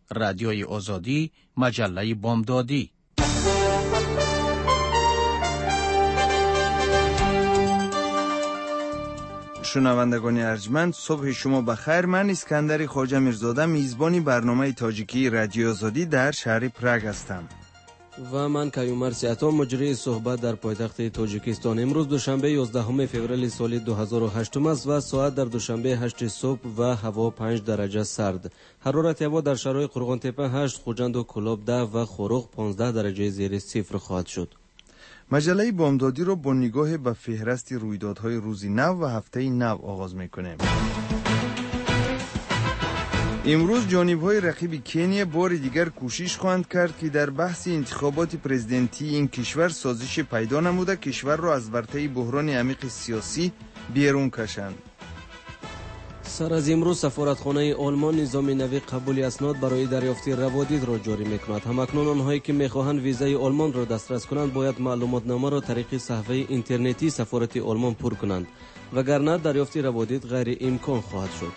رادیوی آزادی، مجله بامدادی. شنوندگان ارجمند، صبح شما بخیر. من اسکندر خواجه میرزاده میزبان برنامه تاجیکی رادیو آزادی در شهر پراگ هستم. و من کیومرث سیاتا مجری صحبت در پایتخت تاجیکستان. امروز دوشنبه 11 فوریه سال 2008 است و ساعت در دوشنبه 8 صبح و هوا 5 درجه سرد. حرارت هوا در شهرهای قرغان تپه 8، خوجند و کلاب 10 و خروق 15 درجه زیر صفر خواهد شد. مجله بامدادی را با نگاه به فهرست رویدادهای روز نو و هفته نو آغاز می‌کنیم. امروز جانب‌های رقیب کنیا بار دیگر کوشش خواهند کرد که در بحث انتخابات پرزیدنتی این کشور سازش پیدا نموده کشور را از ورطه بحران عمیق سیاسی بیرون کشند. سر از امروز سفارتخانه آلمان نظام نوی قبول اسناد برای دریافت روادید را جاری می‌کند. همکنون آنهایی که می‌خواهند ویزای آلمان را دسترس کنند باید معلوماتنامه را طریق صفحه اینترنتی سفارت آلمان پر کنند، وگرنه دریافت روادید غیر امکان خواهد شد.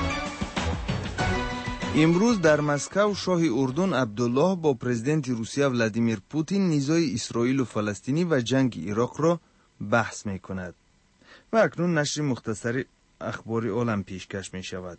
امروز در مسکو شاه اردن عبدالله با پرزیدنت روسیه ولادیمیر پوتین نیزای اسرائیل و فلسطینی و جنگ عراق را بحث می‌کند. و اکنون نشر مختصر اخبار عالم پیشکش می شود.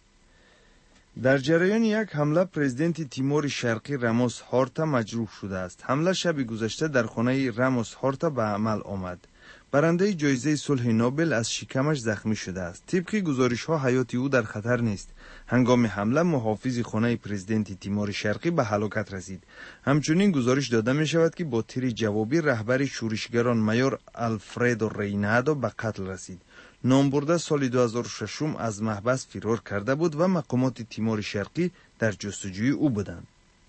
در جریان یک حمله پرزیدنت تیمور شرقی راموس هورتا مجروح شده است. حمله شب گذشته در خانه راموس هورتا به عمل آمد. برنده جایزه صلح نوبل از شکمش زخمی شده است. طبق گزارش‌ها حیات او در خطر نیست. هنگام حمله محافظ خانه پرزیدنت تیمور شرقی به هلاکت رسید. همچنین گزارش داده می شود که با تیر جوابی رهبر شورشگران مایور آلفردو رینادو به قتل رسید. نامبرده سال 2006 از محبس فرار کرده بود و مقامات تیمور شرقی در جستجوی او بودند.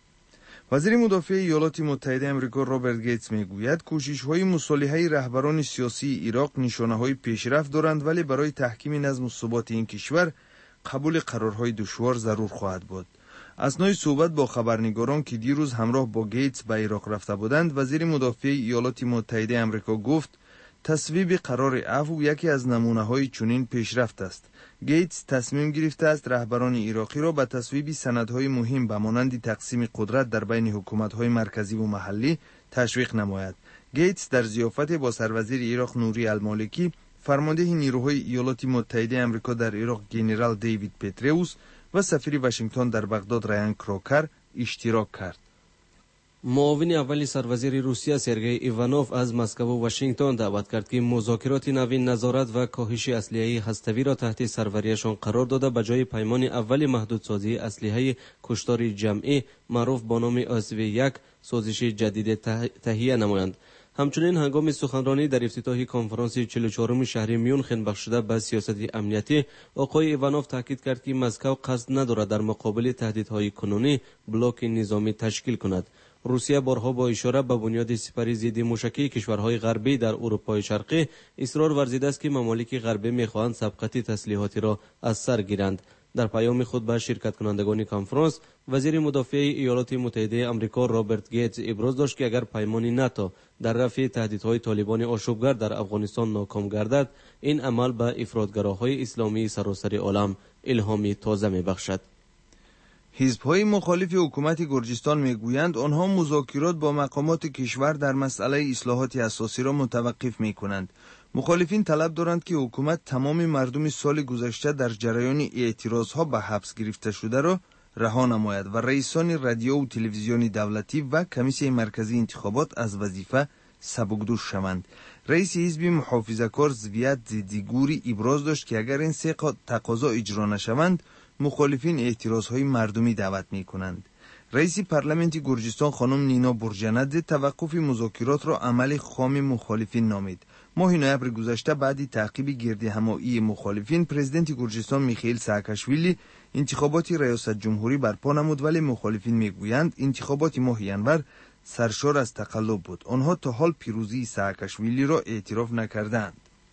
وزیر مدافع ایالات متحده آمریکا رابرت گیتس میگوید کوشش‌های مصالحه رهبران سیاسی عراق نشانه‌های پیشرفت دارند، ولی برای تحکیم نظم و ثبات این کشور قبول قرارهای دشوار ضرور خواهد بود. اثنای صحبت با خبرنگاران که دیروز همراه با گیتس به عراق رفته بودند، وزیر مدافع ایالات متحده آمریکا گفت تصویب قرار عفو یکی از نمونه‌های چنین پیشرفت است. گیتس تصمیم گرفته است رهبران عراقی را به تصویب سندهای مهم به مانند تقسیم قدرت در بین حکومت‌های مرکزی و محلی تشویق نماید. گیتس در ضیافت با سروزیر عراق نوری المالکی، فرمانده نیروهای ایالات متحده آمریکا در عراق ژنرال دیوید پتروس و سفیر واشنگتن در بغداد رایان کروکر اشتراک کرد. معاون اول سروزیر روسیه سرگئی ایوانوف از مسکو و واشنگتن دعوت کرد که مذاکرات نوین نظارت و کاهش اسلحه هسته‌ای را تحت سروریشان قرار داده به جای پیمان اول محدودسازی اسلحه کشتار جمعی معروف با نام آسوی 1 سازش جدید تهیه نمایند. همچنین هنگام سخنرانی در افتتاح کنفرانس 44م شهری میونخن بخشیده به سیاست امنیتی، آقای ایوانوف تاکید کرد که مسکو قصد ندارد در مقابل تهدیدهای کنونی بلوک نظامی تشکیل کند. روسیه بارها با اشاره به بنیاد سپری ضد موشکی کشورهای غربی در اروپای شرقی اصرار ورزیده است که ممالک غربی می‌خواهند سبقت تسلیحاتی را از سر گیرند. در پیام خود به شرکت کنندگان کنفرانس، وزیر مدافع ایالات متحده آمریکا رابرت گیتس ابراز داشت که اگر پیمان ناتو در رفع تهدیدهای طالبان آشوبگر در افغانستان ناکام گردد، این عمل به افراطگراهای اسلامی سراسر عالم الهامی تازه می‌بخشد. حزب‌های مخالف حکومت گرجستان میگویند آنها مذاکرات با مقامات کشور در مسئله اصلاحات اساسی را متوقف میکنند. مخالفین طلب دارند که حکومت تمام مردم سال گذشته در جریان اعتراضها به حبس گرفته شده را رها نماید و رئیسان رادیو و تلویزیون دولتی و کمیسیون مرکزی انتخابات از وظیفه سبکدوش شوند. رئیس حزب محافظه‌کار زویت زدیگوری ابراز داشت که اگر این سه تقاضا اجرا نشوند، مخالفین اعتراضهای مردمی دعوت می‌کنند. رئیس پارلمانت گرجستان خانم نینا برژنادزه توقف مذاکرات را عمل خام مخالفین نامید. ماه نوامبر گذشته بعد تعقیب گردهمایی مخالفین، پرزیدنت گرجستان میخائیل سااکاشویلی انتخابات ریاست جمهوری برپا نمود، ولی مخالفین میگویند انتخابات ماه ژانویه سرشار از تقلب بود. آنها تا حال پیروزی سااکاشویلی را اعتراف نکردند.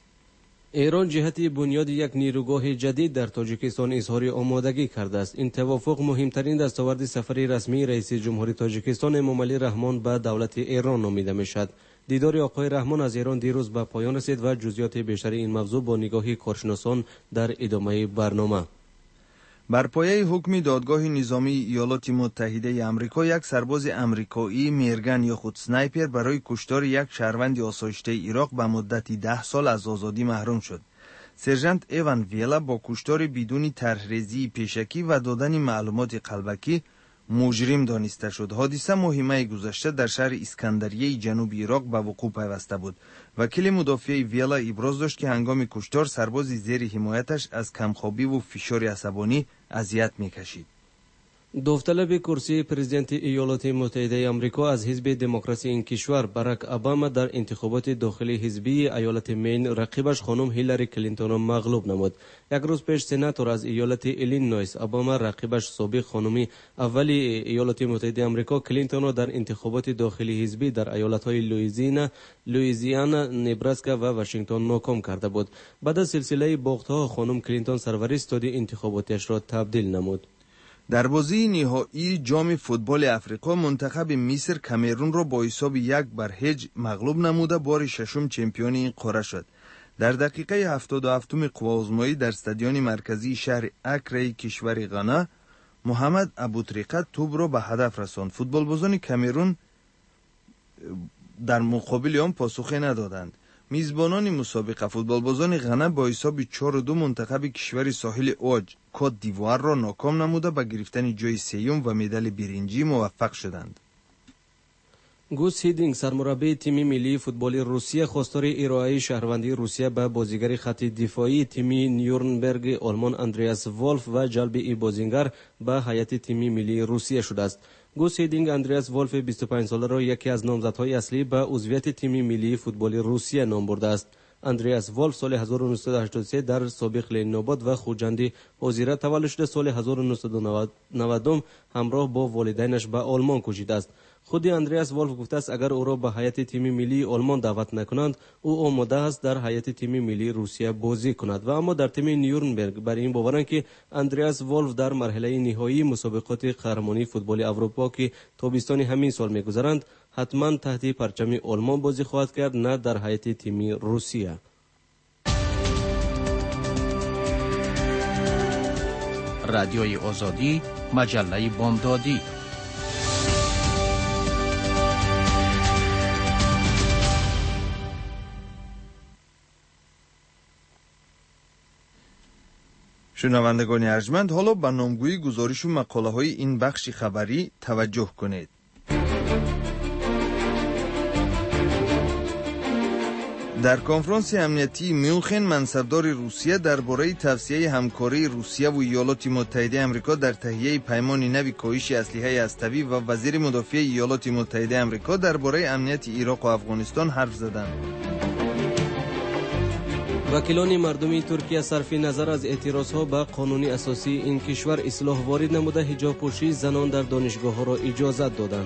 ایران جهت بنیاد یک نیروگاه جدید در تاجیکستان اظهار آمادگی کرده است. این توافق مهمترین دستاورد سفر رسمی رئیس جمهوری تاجیکستان امامعلی رحمان به دولت ایران نامیده میشد. دیدار آقای رحمان از ایران دیروز به پایان رسید و جزئیات بیشتر این موضوع با نگاه کارشناسان در ادامه برنامه. بر پایه حکم دادگاه نظامی ایالات متحده آمریکا، یک سرباز آمریکایی میرگن یا خود سنایپر برای کشتار یک شهروند آسایشته عراق به مدتی 10 سال از آزادی محروم شد. سرژانت ایوان ویلا با کشتار بدون طرح‌ریزی پیشکی و دادن معلومات قلبکی مجرم دانسته شد. حادثه ماه گذشته در شهر اسکندریه جنوب عراق به وقوع پیوسته بود. وکیل مدافع ویلا ابراز داشت که هنگام کشتار سرباز زیر حمایتش از کمخوابی و فشار عصبانی اذیت می‌کشید. داوطلب کرسی پرزیدنت ایالات متحده آمریکا از حزب دموکراسی این کشور باراک اوباما در انتخابات داخلی حزبی ایالت مین رقیبش خانم هیلاری کلینتون را مغلوب نمود. یک روز پیش سناتور از ایالت ایلینویس اوباما رقیبش سابق خانم اولی ایالات متحده آمریکا کلینتون را در انتخابات داخلی حزبی در ایالت‌های لوئیزیانا، نبراسکا و واشنگتن ناکام کرده بود. بعد از سلسله باخت‌ها خانم کلینتون سرور استاد انتخاباتش را تبدیل نمود. در بازی نهایی جام فوتبال افریقا منتخب مصر کامرون را با حساب 1-0 مغلوب نموده بار ششم چمپیون این قاره شد. در دقیقه 77 قوازمایی در استادیوم مرکزی شهر اکره کشور غانا محمد ابوطریقه توپ را به هدف رساند. فوتبالبازان کامرون در مقابل آن پاسخی ندادند. میزبانان مسابقه فوتبالبازان غانا با حساب 4-2 منتخب کشور ساحل اوج کات دیوار را ناکام نموده به گرفتن جای سیوم و مدال برنجی موفق شدند. گوس هیدینگ سرمربی تیم ملی فوتبال روسیه خواستار ارائه شهروندی روسیه به بازیگر خط دفاعی تیم نیورنبرگ آلمان اندریاس وولف و جلب ای بازیگر به هیئت تیم ملی روسیه شده است. گوس هیدینگ اندریاس وولف 25 ساله را یکی از نامزدهای اصلی به عضویت تیم ملی فوتبال روسیه نام برده است. اندریاس وولف سال 1983 در سابق لنین‌آباد و خوجندی حضیره تولد شده. سال 1990 همراه با والدینش به آلمان کوچیده است. خود اندریاس وولف گفته است اگر او را به هیئت تیم ملی آلمان دعوت نکنند او آماده است در هیئت تیم ملی روسیه بازی کند و اما در تیم نیورنبرگ برای این باورند که اندریاس وولف در مرحله نهایی مسابقات قهرمانی فوتبال اروپا که تابستان همین سال می‌گذرند حتما تحت پرچم آلمان بازی خواهد کرد، نه در هیئت تیم روسیه. رادیوی آزادی، مجله بامدادی. شنوندگان ارجمند، حالا به نامگویی گزارش و مقاله های این بخش خبری توجه کنید. در کنفرانس امنیتی میونخن منصبدار روسیه درباره توسعه همکاری روسیه و ایالات متحده آمریکا در تهیه پیمان نوی کاهش اسلحه هسته‌ای و وزیر مدافع ایالات متحده آمریکا درباره امنیت عراق و افغانستان حرف زدند. وکیلان مردمی ترکیه صرف نظر از اعتراضها به قانون اساسی این کشور اصلاح وارد نموده حجاب پوشی زنان در دانشگاه‌ها را اجازت دادند.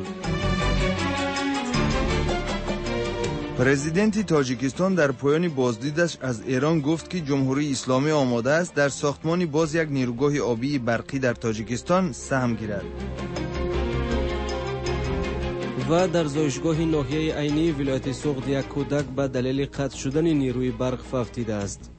پرزیدنت تاجیکستان در پایان بازدیدش از ایران گفت که جمهوری اسلامی آماده است در ساختمان باز یک نیروگاه آبی برقی در تاجیکستان سهم گیرد. و در زایشگاه ناحیه عینی ولایت سوغد یک کودک به دلیل قطع شدن نیروی برق فوتیده است.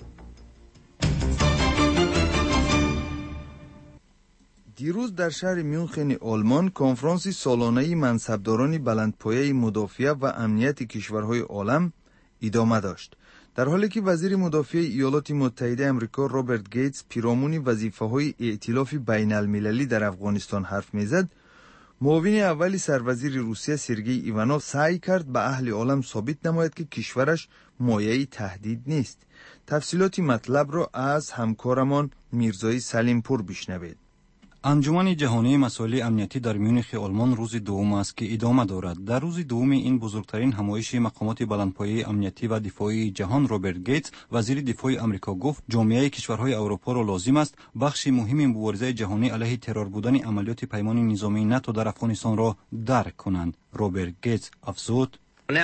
دیروز در شهر میونخن آلمان کنفرانس سالانه منصبداران بلندپایه مدافع و امنیت کشورهای عالم ادامه داشت. در حالی که وزیر مدافع ایالات متحده آمریکا رابرت گیتس پیرامون وظیفه‌های ائتلاف بین المللی در افغانستان حرف می‌زد، معاون اول سروزیر روسیه سرگئی ایوانوف سعی کرد به اهل عالم ثابت نماید که کشورش مایه تهدید نیست. تفصیلات مطلب را از همکارمان میرزای سلیمپور بشنوید. انجمن جهانی مسائل امنیتی در میونخ آلمان روز دوم است که ادامه دارد. در روز دوم این بزرگترین همایش مقامات بلندپایه امنیتی و دفاعی جهان رابرت گیتس وزیر دفاع آمریکا گفت جامعه کشورهای اروپا را لازم است بخش مهم مبارزه جهانی علیه ترور بودن عملیات پیمان نظامی ناتو در افغانستان را درک کنند. رابرت گیتس افزود: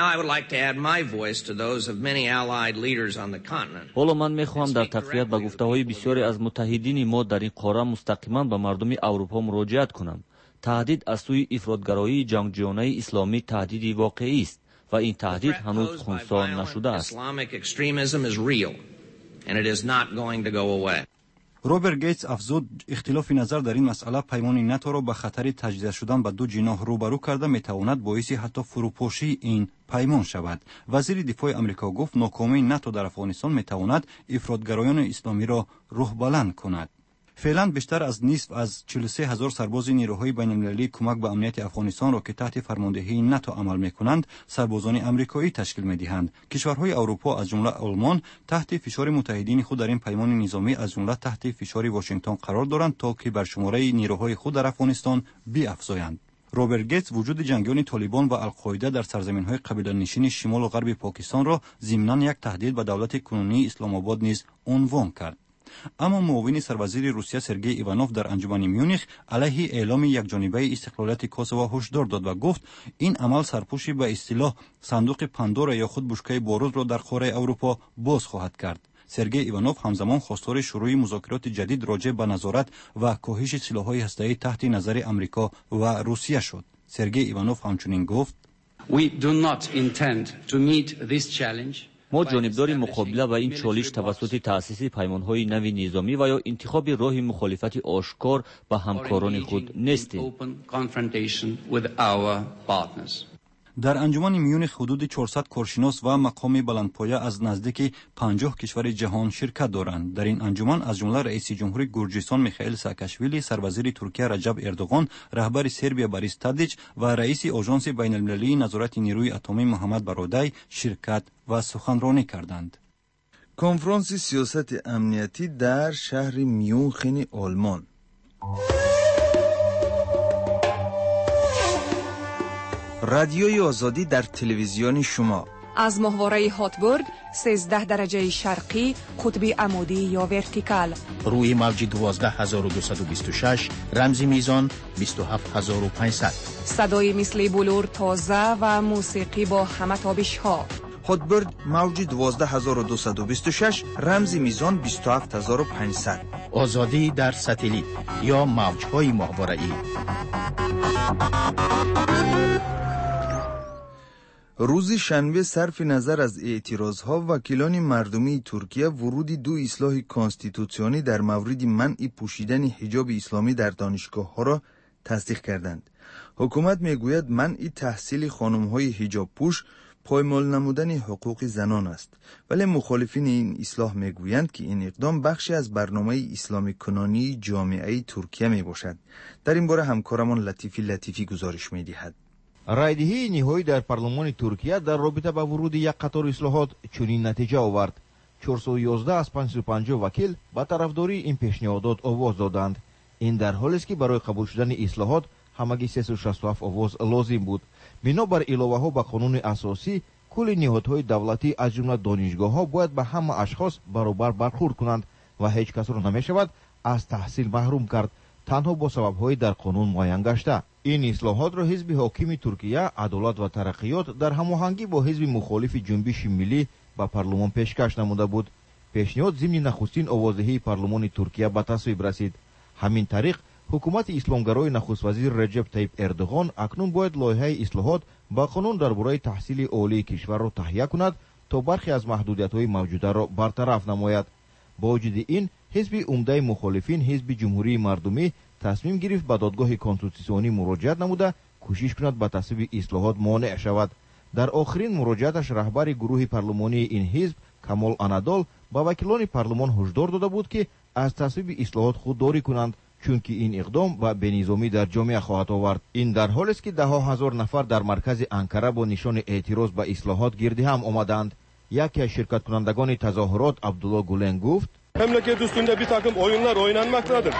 حالا من میخواهم در تقویت به گفته‌های بسیاری از متحدین ما در این قاره مستقیما به مردم اروپا مراجعت کنم. تهدید از سوی افراطگرایی جنگجویانه اسلامی تهدیدی واقعی است و این تهدید هنوز خنثی نشده است. роберт гейтс афзуд, ихтилофи назар дар ин масъала паймони нато ба хатари таҷзия шудан ба ду ҷиноҳ рӯбарӯ карда метавонад боиси ҳатто фурӯпошии ин паймон шавад. вазири дифои амрико гуфт нокомии нато дар афғонистон метавонад ифротгароёни исломиро рӯҳбаланд кунад. феълан бештар аз нисф аз 43 000 сарбози нерӯҳои байналмилалии кӯмак ба амнияти афғонистонро ки таҳти фармондеҳии нато амал мекунанд сарбозони амрикоӣ ташкил медиҳанд. кишварҳои аврупо аз ҷумла олмон таҳти фишори муттаҳидини худ дар ин паймони низомӣ аз ҷумла таҳти фишори Вашингтон қарор доранд то ки баршумораи нерӯҳои худ дар афғонистон биафзоянд. роберт гейтс вуҷуди ҷангиёни толибон ва алқоида дар сарзаминҳои қабиланишини шимолу ғарби покистонро зимнан як таҳдид ба давлати кунунии исломобод низ унвон кард. аммо муовини сарвазири русия Сергей Иванов дар анҷумани Мюнхен алайҳи эъломи якҷонибаи истиқлолияти Косово ҳушдор дод ва гуфт ин амал сарпӯши ба истилоҳ сандуқи Пандора ё худ бушкаи борудро дар қораи Аврупо боз хоҳад кард. Сергей Иванов ҳамзамон хостори шурӯъи музокироти ҷадид роҷеъ ба назорат ва коҳиши силоҳҳои ҳастаӣ таҳти назари Амрико ва Русия шуд. Сергей Иванов ҳамчунин гуфт: мо ҷонибдори муқобила ба ин чолиш тавассути таъсиси паймонҳои нави низомӣ ва ё интихоби роҳи мухолифати ошкор ба ҳамкорони худ нестем. дар анҷумани Мюнхен ҳудуди 400 коршинос ва мақоми баландпоя аз наздики 50 кишвари ҷаҳон ширкат доранд. дар ин анҷуман аз ҷумла раиси ҷумҳури Гурҷистон Михаил Саакашвили, сарвазири Туркия Раҷаб Эрдоғон, раҳбари Сербия Борис Тадич ва раиси оҷонси байналмилалии назорати нерӯи атомӣ Муҳаммад Бародай ширкат ва суханронӣ карданд. کنفرانسی سیاست امنیتی در شهر میونخن آلمان. رادیوی آزادی در تلویزیون شما از ماهواره هاتبورگ 13 درجه شرقی قطب عمودی یا ورتیکال روی موج 12226 رمزی میزان 27500 صدای مثل بلور تازه و موسیقی با همه تابش ها. هاتبورگ موج 12226 رمزی میزان 27500 آزادی در ساتلیت یا موج‌های ماهواره‌ای. روز شنبه صرف نظر از اعتراضها وکیلان مردمی ترکیه ورود دو اصلاح کانستیتوسیونی در مورد منع پوشیدن حجاب اسلامی در دانشگاه‌ها را تصدیق کردند. حکومت میگوید منع تحصیل خانم‌های حجاب پوش پایمال نمودن حقوق زنان است، ولی مخالفین این اصلاح میگویند که این اقدام بخشی از برنامه اسلامی کنانی جامعه ترکیه میباشد. در این باره همکارمان لطیفی گزارش میدهد. رایدهی نهایی در پارلمان ترکیه در رابطه با ورود یک قطار اصلاحات چنین نتیجه آورد. 411 از 550 وکیل با طرفداری این پیشنهادات آواز دادند. این در حالی است که برای قبول شدن اصلاحات همگی 367 آواز لازم بود. بنابر الوه‌ها به قانون اساسی کل نهادهای دولتی از جمله دانشگاه‌ها باید به همه اشخاص برابر برخورد کنند و هیچ کس را نمی‌شود از تحصیل محروم کرد تنها با سبب‌های در قانون معین گشته. این اصلاحات را حزب حاکم ترکیه عدالت و ترقیات در هماهنگی با حزب مخالف جنبش ملی به پارلمان پیشکش نموده بود. پیشنهاد ضمن نخستین آوازدهی پارلمان ترکیه به تصویب رسید. همین طریق حکومت اسلامگرای نخست وزیر رجب طیب اردوغان اکنون باید لایحه اصلاحات با قانون درباره تحصیل عالی کشور را تهیه کند تا برخی از محدودیت‌های موجوده را برطرف نماید. با وجود این حزب عمده مخالفین حزب جمهوری مردمی تصمیم گرفت به دادگاه کنستیتوسیونی مراجعت نموده کوشش کند به تصویب اصلاحات مانع شود. در آخرین مراجعتش رهبر گروه پارلمانی این حزب کمال انادول با وکیلان پارلمان هشدار داده بود که از تصویب اصلاحات خودداری کنند چونکه این اقدام و بنظامی در جامعه خواهد آورد. این در حالی است که ده ها هزار نفر در مرکز انکره با نشان اعتراض به اصلاحات گرد هم آمدند. یکی از شرکت کنندگان تظاهرات عبدالله گولن گفت memleket üstünde bir takım oyunlar oynanmaktadır.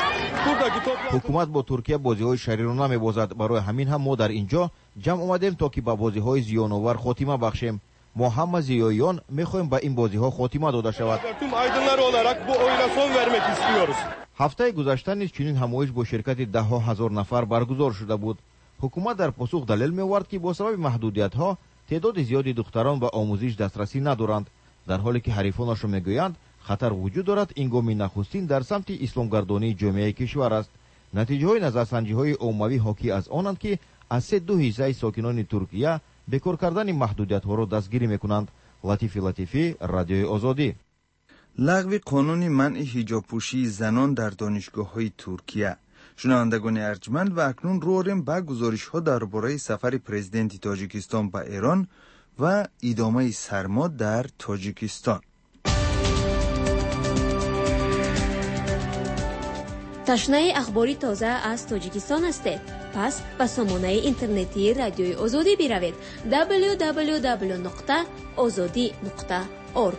حکومت با ترکیه بازی‌های شهری را نمی‌بازد. برای همین هم ما در اینجا جمع آمدیم تا که به بازی‌های زیان‌آور خاتمه بخشیم. ما همه زیاییان می‌خواهیم به این بازی‌ها خاتمه داده شود. Tüm aydınlar olarak bu oyuna son vermek istiyoruz. هفته گذشته نیز چنین همایش با شرکت ده ها هزار نفر برگزار شده بود. حکومت در پاسخ دلیل می‌آورد که با سبب محدودیت‌ها تعداد زیادی دختران به آموزش دسترسی ندارند، در حالی که حریفانش میگویند خطر وجود دارد این گام نخستین در سمت اسلامگردانی جامعه کشور است. نتیجه‌های نظرسنجی‌های عمومی حاکی از آنند که از 3 حصه ساکنان ترکیه بکار کردن محدودیت‌ها را دستگیری می‌کنند. لطیفی رادیوی آزادی. لغو قانون منع حجاب پوشی زنان در دانشگاه‌های ترکیه. شنوندگان ارجمند، و اکنون رو آوریم به گزارش‌ها درباره سفر پرزیدنت تاجیکستان به ایران و ادامه سرما در تاجیکستان. تشنه اخباری تازه از تاجیکستان هستید؟ پس به سامانه اینترنتی رادیوی آزادی بروید www.azadi.org.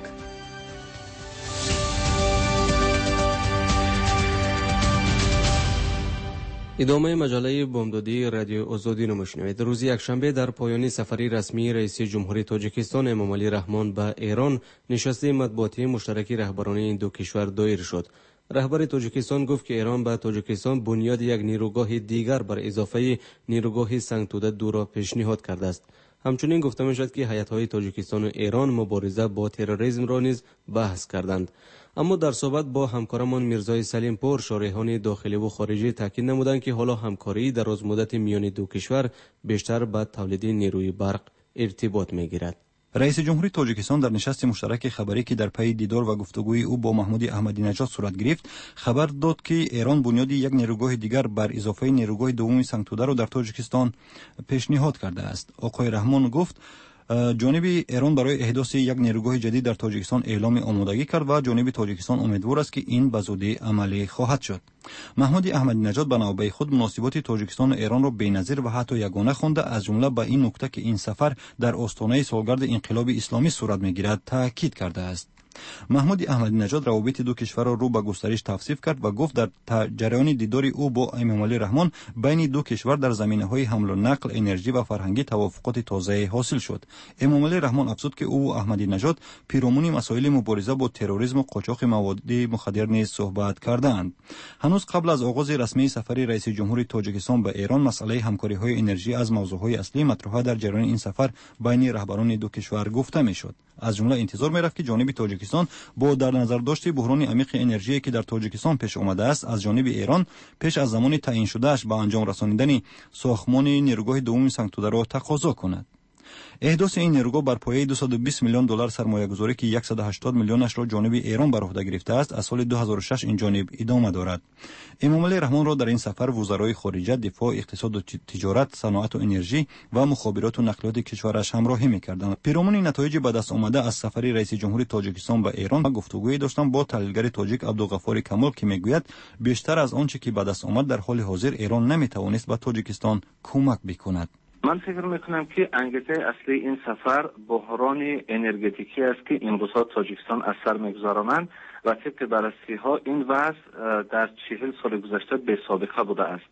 ادامه مجله بامدادی رادیو آزادی رو میشنوید. روز یکشنبه در پایان سفری رسمی رئیس جمهوری تاجیکستان امامعلی رحمان به ایران، نشست مطبوعاتی مشترک رهبران این دو کشور دایر شد. رهبر تاجیکستان گفت که ایران به تاجیکستان بنیاد یک نیروگاه دیگر بر اضافه نیروگاه سنگ توده 2 را پیشنهاد کرده است. همچنین گفته می‌شد که هیئت‌های تاجیکستان و ایران مبارزه با تروریسم را نیز بحث کردند. اما در صحبت با همکارمان میرزای سلیم پور، شارحان داخلی و خارجی تاکید نمودند که حالا همکاری در از مدت میان دو کشور بیشتر به تولید نیروی برق ارتباط می‌گیرد. رئیس جمهوری تاجیکستان در نشست مشترک خبری که در پی دیدار و گفتگوی او با محمود احمدی نژاد صورت گرفت، خبر داد که ایران بنیاد یک نیروگاه دیگر بر اضافه نیروگاه دوم سنگ توده را در تاجیکستان پیشنهاد کرده است. آقای رحمان گفت جانب ایران برای احداث یک نیروگاه جدید در تاجیکستان اعلام آمادگی کرد و جانب تاجیکستان امیدوار است که این به زودی عملی خواهد شد. محمود احمدی نژاد به نوبه خود مناسبات تاجیکستان و ایران را بی‌نظیر و حتی یگانه خوانده، از جمله به این نکته که این سفر در آستانه سالگرد انقلاب اسلامی صورت می‌گیرد تاکید کرده است. محمود احمدی نژاد روابط دو کشور را رو به گسترش توصیف کرد و گفت در جریان دیدار او با امامعلی رحمان بین دو کشور در زمینه‌های حمل و نقل، انرژی و فرهنگی توافقات تازه حاصل شد. امامعلی رحمان افزود که او و احمدی نژاد پیرامون مسائل مبارزه با تروریسم و قاچاق مواد مخدر نیز صحبت کردند. هنوز قبل از آغاز رسمی سفر رئیس جمهوری تاجیکستان به ایران، مسئله همکاری‌های انرژی از موضوعهای اصلی مطرح در جریان این سفر بین رهبران دو کشور گفته می‌شد. از جمله انتظار می‌رفت که جانب تاجیکستان با در نظر داشت بحران عمیق انرژی که در تاجیکستان پیش آمده است، از جانب ایران پیش از زمان تعیین شدهش به انجام رسانیدن ساختمان نیروگاه دوم سنگ توده را تقاضا کند. احداث این نیروگاه بر پایه 220 میلیون دلار سرمایه‌گذاری که 180 میلیونش را جانب ایران بر عهده گرفته است، از سال 2006 این جانب ادامه دارد. امامعلی رحمان را در این سفر وزرای خارجه، دفاع، اقتصاد و تجارت، صنعت و انرژی و مخابرات و نقلیات کشورش همراهی می‌کردند. پیرامون نتایج به دست آمده از سفر رئیس جمهوری تاجیکستان به ایران گفتگویی داشتم با تحلیلگر تاجیک عبدالغفار کمال که میگوید بیشتر از آنچه که به دست آمد در حال حاضر ایران نمیتوانست به تاجیکستان کمک بکند. من فکر میکنم که انگیزه اصلی این سفر بحران انرژتیکی است که امروزها تاجیکستان از سر میگذرانند و طبق بررسی‌ها این وضع در 40 سال گذشته بی سابقه بوده است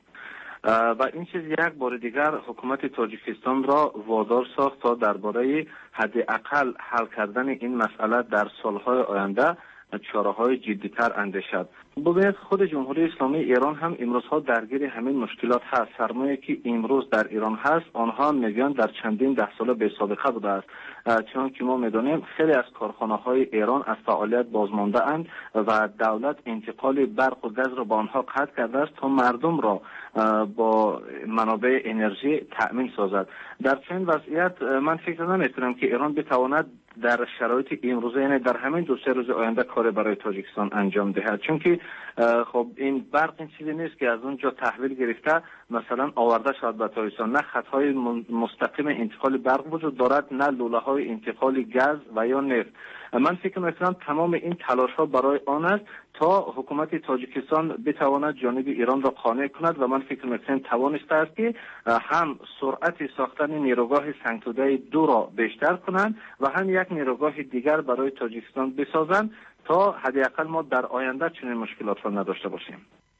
و این چیز یک بار دیگر حکومت تاجیکستان را وادار ساخت تا درباره حداقل حل کردن این مسئله در سالهای آینده چاره‌های جدی‌تر اندیشد. باید خود جمهوری اسلامی ایران هم امروزها درگیر همین مشکلات هست. سرمایه‌ای که امروز در ایران هست، آنها میگن در چندین ده ساله بی سابقه بوده است. چون که ما میدونیم خیلی از کارخانه‌های ایران از فعالیت بازمانده اند و دولت انتقال برق و گاز را با آنها قطع کرده است تا مردم را با منابع انرژی تأمین سازد. در چنین وضعیت من فکر نمی‌کنم که ایران بتواند در شرایط امروزه، یعنی در همین 2-3 روز آینده، کار برای تاجیکستان انجام دهد، چون که خب این برق این چیزی نیست که از اونجا تحویل گرفته مثلا آورده شود به تاجیکستان. نه خطهای مستقیم انتقال برق وجود دارد، نه لوله‌های انتقال گاز و یا نفت. من فکر می‌کنم تمام این تلاش‌ها برای آن است تا حکومت تاجیکستان بتواند جانب ایران را قانع کند و من فکر می‌کنم توانسته است که هم سرعت ساختن نیروگاه سنگ توده 2 را بیشتر کنند و هم یک نیروگاه دیگر برای تاجیکستان بسازند تا حداقل ما در آینده چنین مشکلات را نداشته باشیم.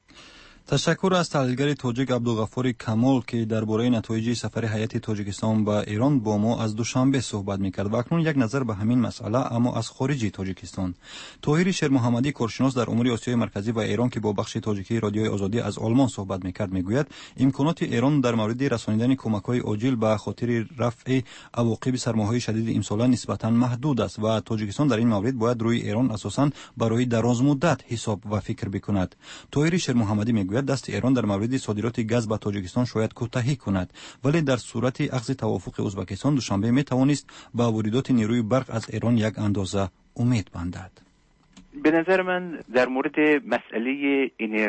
تشکر از تحلیلگر تاجیک عبدالغفار کمال که درباره نتایج سفر هیئت تاجیکستان به ایران با ما از دوشنبه صحبت میکرد. و اکنون یک نظر به همین مسئله اما از خارج تاجیکستان. طاهر شیرمحمدی، کارشناس در امور آسیای مرکزی و ایران که با بخش تاجیکی رادیوی آزادی از آلمان صحبت میکرد، میگوید امکانات ایران در مورد رسانیدن کمک‌های عاجل به خاطر رفع عواقب سرماهای شدید امسال نسبتاً محدود است و تاجیکستان در این مورد باید روی ایران اساساً برای دراز مدت حساب و فکر بکند. طاهر شیرمحمدی دست ایران در مورد صادرات گاز به تاجیکستان شاید کوتاهی کند، ولی در صورت اخذ توافق ازبکستان دوشنبه می توانست با واردات نیروی برق از ایران یک اندازه امید بندد. به نظر من در مورد مسئله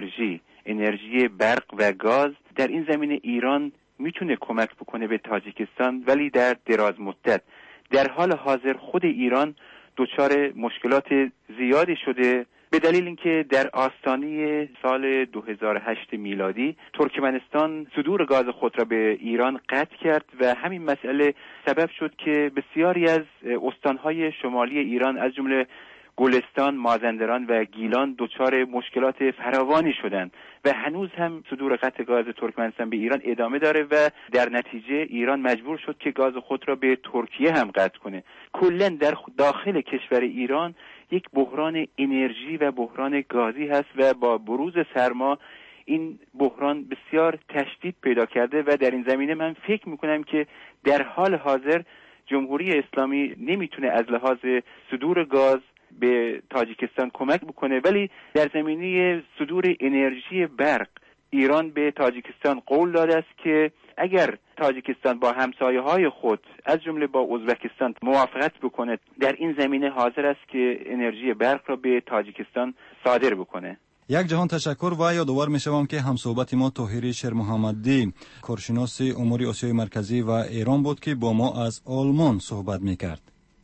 انرژی برق و گاز در این زمینه ایران میتونه کمک بکنه به تاجیکستان، ولی در دراز مدت. در حال حاضر خود ایران دچار مشکلات زیادی شده به دلیل اینکه در آستانه سال 2008 میلادی ترکمنستان صدور گاز خود را به ایران قطع کرد و همین مسئله سبب شد که بسیاری از استانهای شمالی ایران از جمله گلستان، مازندران و گیلان دچار مشکلات فراوانی شدند و هنوز هم صدور قطع گاز ترکمنستان به ایران ادامه داره و در نتیجه ایران مجبور شد که گاز خود را به ترکیه هم قطع کنه. کلاً در داخل کشور ایران یک بحران انرژی و بحران گازی هست و با بروز سرما این بحران بسیار تشدید پیدا کرده و در این زمینه من فکر میکنم که در حال حاضر جمهوری اسلامی نمیتونه از لحاظ صدور گاز به تاجیکستان کمک بکنه، ولی در زمینه صدور انرژی برق ایران به تاجیکستان قول داده است که اگر تاجیکستان با همسایه‌های خود از جمله با ازبکستان موافقت بکنه در این زمینه حاضر است که انرژی برق را به تاجیکستان صادر بکنه. یک جهان تشکر و یادآور می‌شوم که همصحبت ما طاهر شیرمحمدی کارشناس امور آسیای مرکزی و ایران بود که با ما از آلمان صحبت می‌کرد.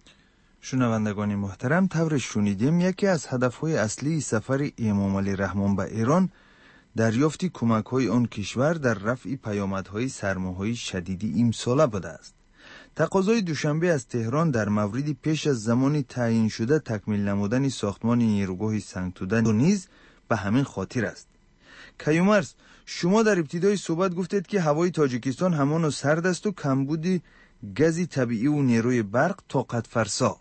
شنوندگان محترم، طور شنیدیم یکی از هدف‌های اصلی سفر امام علی رحمان به ایران دریافت کمک‌های آن کشور در رفع پیامدهای سرماهای شدیدی امساله بوده است. تقاضای دوشنبه از تهران در موردی پیش از زمانی تعیین شده تکمیل نمودن ساختمان نیروگاه سنگ‌توده نیز به همین خاطر است. کیومرث، شما در ابتدای صحبت گفتید که هوای تاجیکستان همان سرد است و کمبود گازی طبیعی و نیروی برق طاقت فرسا.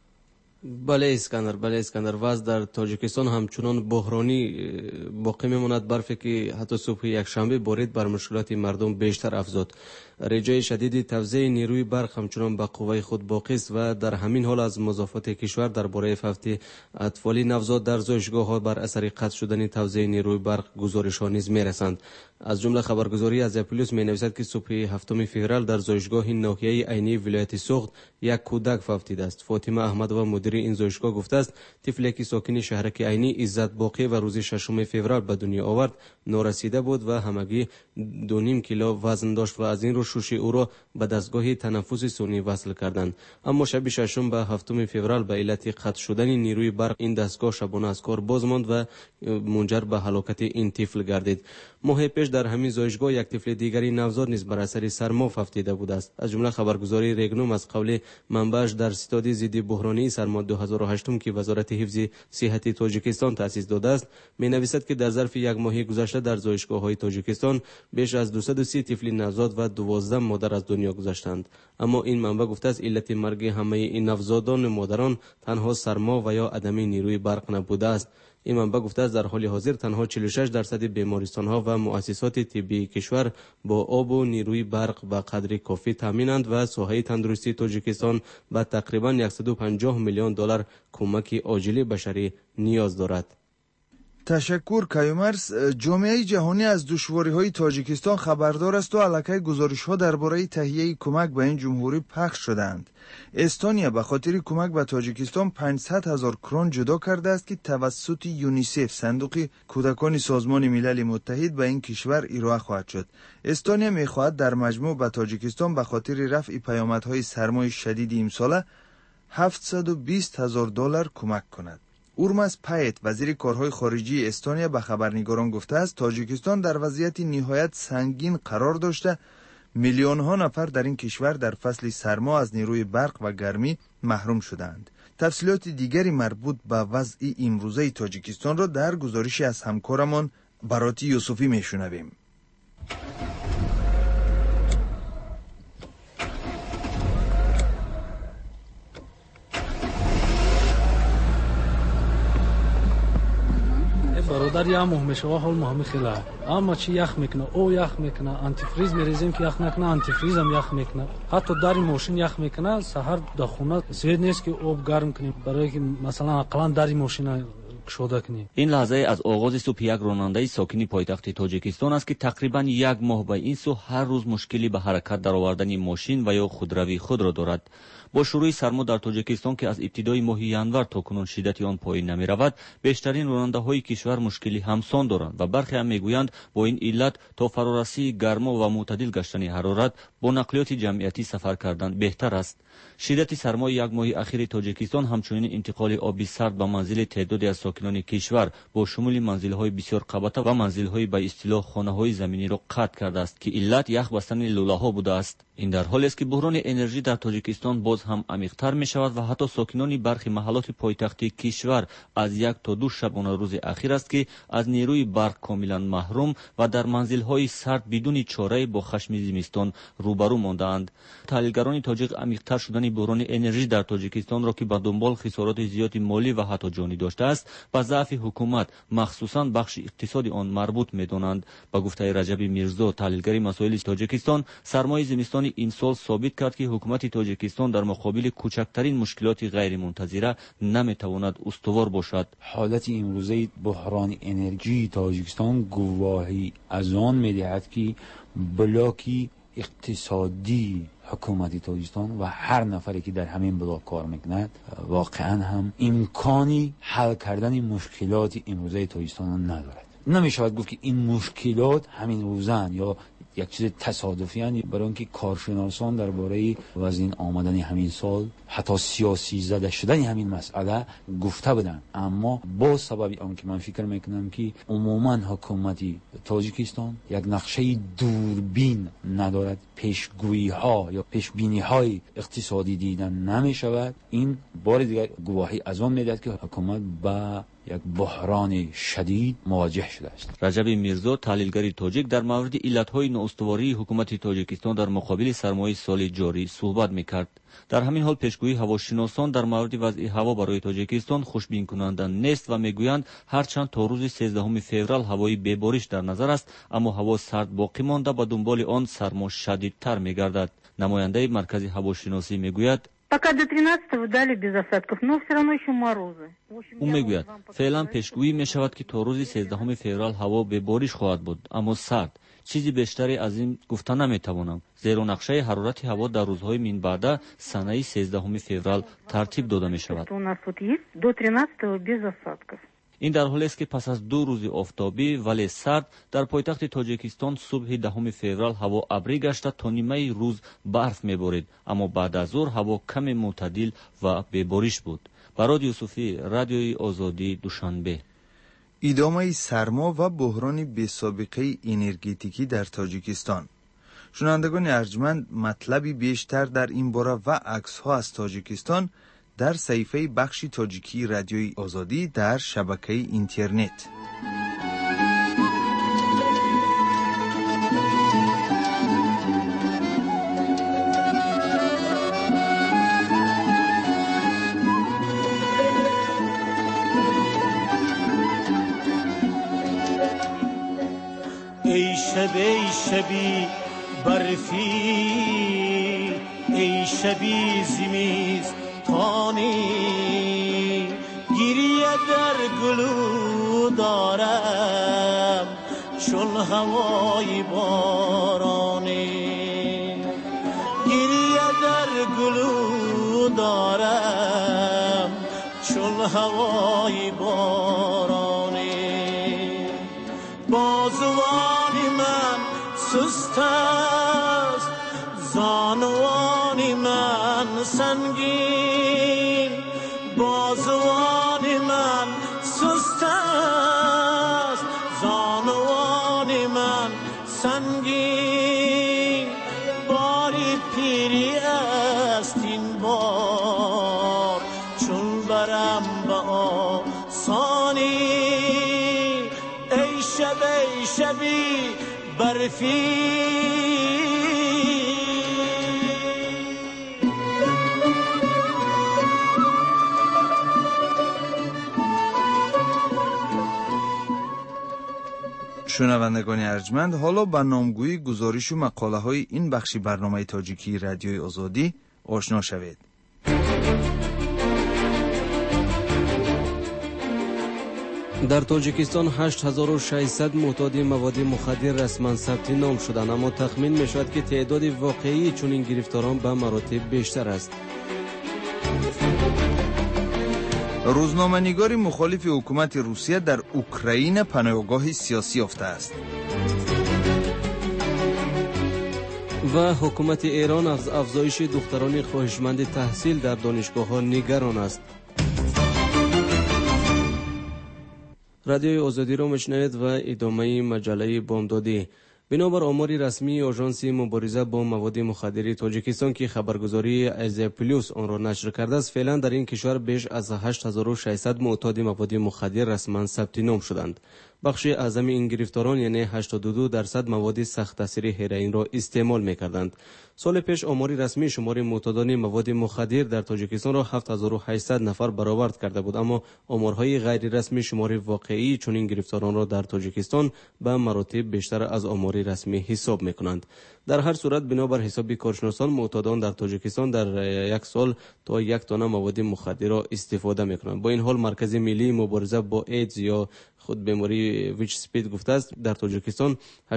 بله اسکندر، وضع در تاجیکستان همچنان بحرانی باقی میماند. برفی که حتی صبح یکشنبه بارید بر مشکلات مردم بیشتر افزود. رجای شدید توزیع نیروی برق همچنان به قوه خود باقی است و در همین حال از مضافات کشور درباره فوت اطفال نوزاد در زایشگاه ها بر اثر قطع شدن توزیع نیروی برق گزارش ها نیز میرسند. از جمله خبرگزاری از پلیس می نویسد که صبح 7 فوریه در زایشگاه ناحیه عینی ولایت سوخت یک کودک فوتیده است. فاطمه احمد و مدیر این زایشگاه گفته است طفلی که ساکن شهرک عینی عزت باقی و روز 6 فوریه به دنیا آورد نارسیده بود و همگی 2.5 کیلو وزن داشت و از این رو شش او را به دستگاه تنفس ثانی وصل کردند. اما شب 6 به 7 فوریه به علت قطع شدن نیروی برق این دستگاه شبانه از کار باز ماند و منجر به هلاکت این طفل گردید. ماه پیش در همین زایشگاه یک طفل دیگری نوزاد نیز بر اثر سرما فوتیده بود است. از جمله خبرگزاری رگنوم از قول منبعش در ستاد ضد بحرانی سرما 2008 که وزارت حفظ صحت تاجیکستان تأسیس داده است می نویسد که در ظرف یک ماه گذشته در زایشگاه‌های تاجیکستان بیش از 230 طفل نوزاد و 12 مادر از دنیا گذشتند. اما این منبع گفته است علت مرگ همه این نوزادان مادران تنها سرما و یا عدم نیروی برق نبوده است. این منبع گفته است در حال حاضر تنها 46% بیمارستان‌ها و مؤسسات طبی کشور با آب و نیروی برق به قدر کافی تامینند و ساحه تندرستی تاجیکستان به تقریباً $150 میلیون کمک عاجل بشری نیاز دارد. تشکر کیومرث. جامعه جهانی از دشواری‌های تاجیکستان خبردار است و الکی گزارش‌ها درباره تهیه کمک به این جمهوری پخش شدند. استونیا به خاطر کمک به تاجیکستان 500,000 کرون جدا کرده است که توسط یونیسف صندوق کودکان سازمان ملل متحد به این کشور ارائه خواهد شد. استونیا می‌خواهد در مجموع به تاجیکستان به خاطر رفع پیامدهای سرمای شدید امساله $720,000 کمک کند. اورماس پایت وزیر کارهای خارجی استونیا به خبرنگاران گفته است تاجیکستان در وضعیت نهایت سنگین قرار داشته میلیون ها نفر در این کشور در فصل سرما از نیروی برق و گرمی محروم شدند. تفصیلات دیگری مربوط به وضع امروزه تاجیکستان را در گزارشی از همکارمان براتی یوسفی میشنویم. برادر یا ماه میشه و حال ماه میخیله اما چی یخ میکنه او یخ میکنه آنتیفریز میریزیم که یخ نکنه آنتیفریز هم یخ میکنه حتی داری ماشین یخ میکنه سحر در خونه سوید نیست که آب گرم کنیم برای که مثلا اقلا داری ماشین кушода кунем. این لحظه از آغاز صبح یک راننده ساکن پایتخت تاجیکستان است که تقریبا یک ماه به این سو هر روز مشکلی به حرکت در آوردن ماشین و یا خودروی خود را دارد. با شروع سرما در تاجیکستان که از ابتدای ماه ینور تا کنون شدت آن پایین نمی رود، بیشترین راننده‌های کشور مشکلی همسان دارند و برخی هم میگویند با این علت تا فرارسی گرما و معتدل گشتن حرارت با نقلیات جمعیتی سفر کردن بهتر است. شدت سرمای یک ماه اخیر تاجیکستان همچنین انتقال آب سرد به منزل تعدادی از ساکنان کشور با شمول منزل‌های بسیار قبطه و منزل‌های به اصطلاح خانه‌های زمینی را قطع کرده است که علت یخ بستن لوله‌ها بوده است. این در حالی است که بحران انرژی در تاجیکستان باز هم عمیق‌تر می‌شود و حتی ساکنان برخی محلات پایتخت کشور از 1 تا 2 شبانه روز اخیر است که از نیروی برق کاملا محروم و در منزل‌های سرد بدون چاره با خشم زمستان روبرو مانده‌اند. تحلیلگران تاجیک عمیق‌تر شدن بحران انرژی در تاجیکستان را که به دنبال خسارات زیادی مالی و حتی جانی داشته است، به ضعف حکومت مخصوصاً بخش اقتصادی آن مربوط می‌دانند. با گفته رجب میرزا، تحلیلگر مسائل تاجیکستان، سرمای زمستان این سال ثابت کرد که حکومت تاجیکستان در مقابل کوچکترین مشکلات غیر منتظره نمی‌تواند استوار باشد. حالت امروزه بحران انرژی تاجیکستان گواهی از آن می‌دهد که بلاکی اقتصادی حکومت تاجیکستان و هر نفری که در همین بلاک کار میکند واقعا هم امکانی حل کردن مشکلات امروزه تاجیکستان ندارد. نمیشود گفت که این مشکلات همین روزن یا یک چیز تصادفی هست، برای اینکه کارشناسان درباره وزین آمدن همین سال حتی سیاسی زده شدن همین مسئله گفته بودن، اما با سبب آن که من فکر میکنم که عموما حکومت تاجیکستان یک نقشه دوربین ندارد، پیشگویی ها یا پیشبینی های اقتصادی دیدن نمیشود. این بار دیگر گواهی از آن میدهد که حکومت با یک بحران شدید مواجه شده است. رجب میرزا، تحلیلگر تاجیک، در مورد علتهای نااستواری حکومت تاجیکستان در مقابل سرمای سال جاری صحبت میکرد. در همین حال پیشگویی هواشناسان در مورد وضع هوا برای تاجیکستان خوشبین کننده نیست و میگویند هرچند تا روز 13 فوریه هوای ببارش در نظر است، اما هوا سرد باقی مانده و دنبال آن سرما شدیدتر میگردد. نماینده مرکز هواشناسی میگوید пока до 13-го дали без осадков, но все равно еще морозы. او میگوید فعلا پیشگویی می شود که تا روز 13 فوریه هوا به بارش خواهد بود، اما سرد. چیزی بیشتری از این گفتن نمیتوانم، زیرا نقشه حرارت هوا در روزهای من بعد سنه 13 فوریه ترتیب داده می شود. این در حالی است که پس از 2 روز آفتابی ولی سرد در پایتخت تاجیکستان صبح 10 فوریه هوا ابری گشته تا نیمه روز برف میبارید، اما بعد از ظهر هوا کم معتدل و ببارش بود. براد یوسفی، رادیوی آزادی، دوشنبه. ادامه سرما و بحران بی‌سابقه انرژتیکی در تاجیکستان. شنوندگان ارجمند، مطلبی بیشتر در این باره و عکس‌ها از تاجیکستان در صفحه بخش تاجیکی رادیوی آزادی در شبکه اینترنت. ای شبی برفی، ای شبی زمستانی، گریه در گلو دارم چون هوای بارانی، گریه در گلو دارم چون هوای بارانی. بازوان من سست است، زانوان من سنگین، بازوان من سست است، زانوان من سنگین، باری پیری است این بار چون برم به آسانی. ای شبی برفی، شنوندگان ارجمند، حالا با نامگویی گزارش و مقاله های این بخش برنامه تاجیکی رادیوی آزادی آشنا شوید. در تاجیکستان 8600 معتاد مواد مخدر رسما ثبت نام شدند، اما تخمین می شود که تعداد واقعی چنین گرفتاران به مراتب بیشتر است. روزنامه‌نگاری مخالف حکومت روسیه در اوکراین پناهگاه سیاسی یافته است. و حکومت ایران از افزایش دختران خواهشمند تحصیل در دانشگاه‌ها نگران است. رادیوی آزادی را میشنوید و ادامه مجله بامدادی. بنابر آماری رسمی آژانس مبارزه با مواد مخدر تاجیکستان که خبرگزاری ازیا پلوس آن را نشر کرده است، فعلا در این کشور بیش از 8600 معتاد مواد مخدر رسما ثبت نام شدند. بخش اعظم این گرفتاران یعنی 82% مواد سخت تاثیر هروئین را استعمال می‌کردند. سال پیش آماری رسمی شمار معتادان مواد مخدر در تاجیکستان را 7800 نفر برآورد کرده بود، اما آمارهای غیر رسمی شمار واقعی چنین گرفتاران را در تاجیکستان به مراتب بیشتر از آمار رسمی حساب می‌کنند. در هر صورت بنابر حساب کارشناسان، معتادان در تاجیکستان در یک سال تا 1 تن مواد مخدر را استفاده می‌کنند. با این حال مرکز ملی مبارزه با ایدز یا خود بیماری ویچ سپید گفته است در تاجیکستان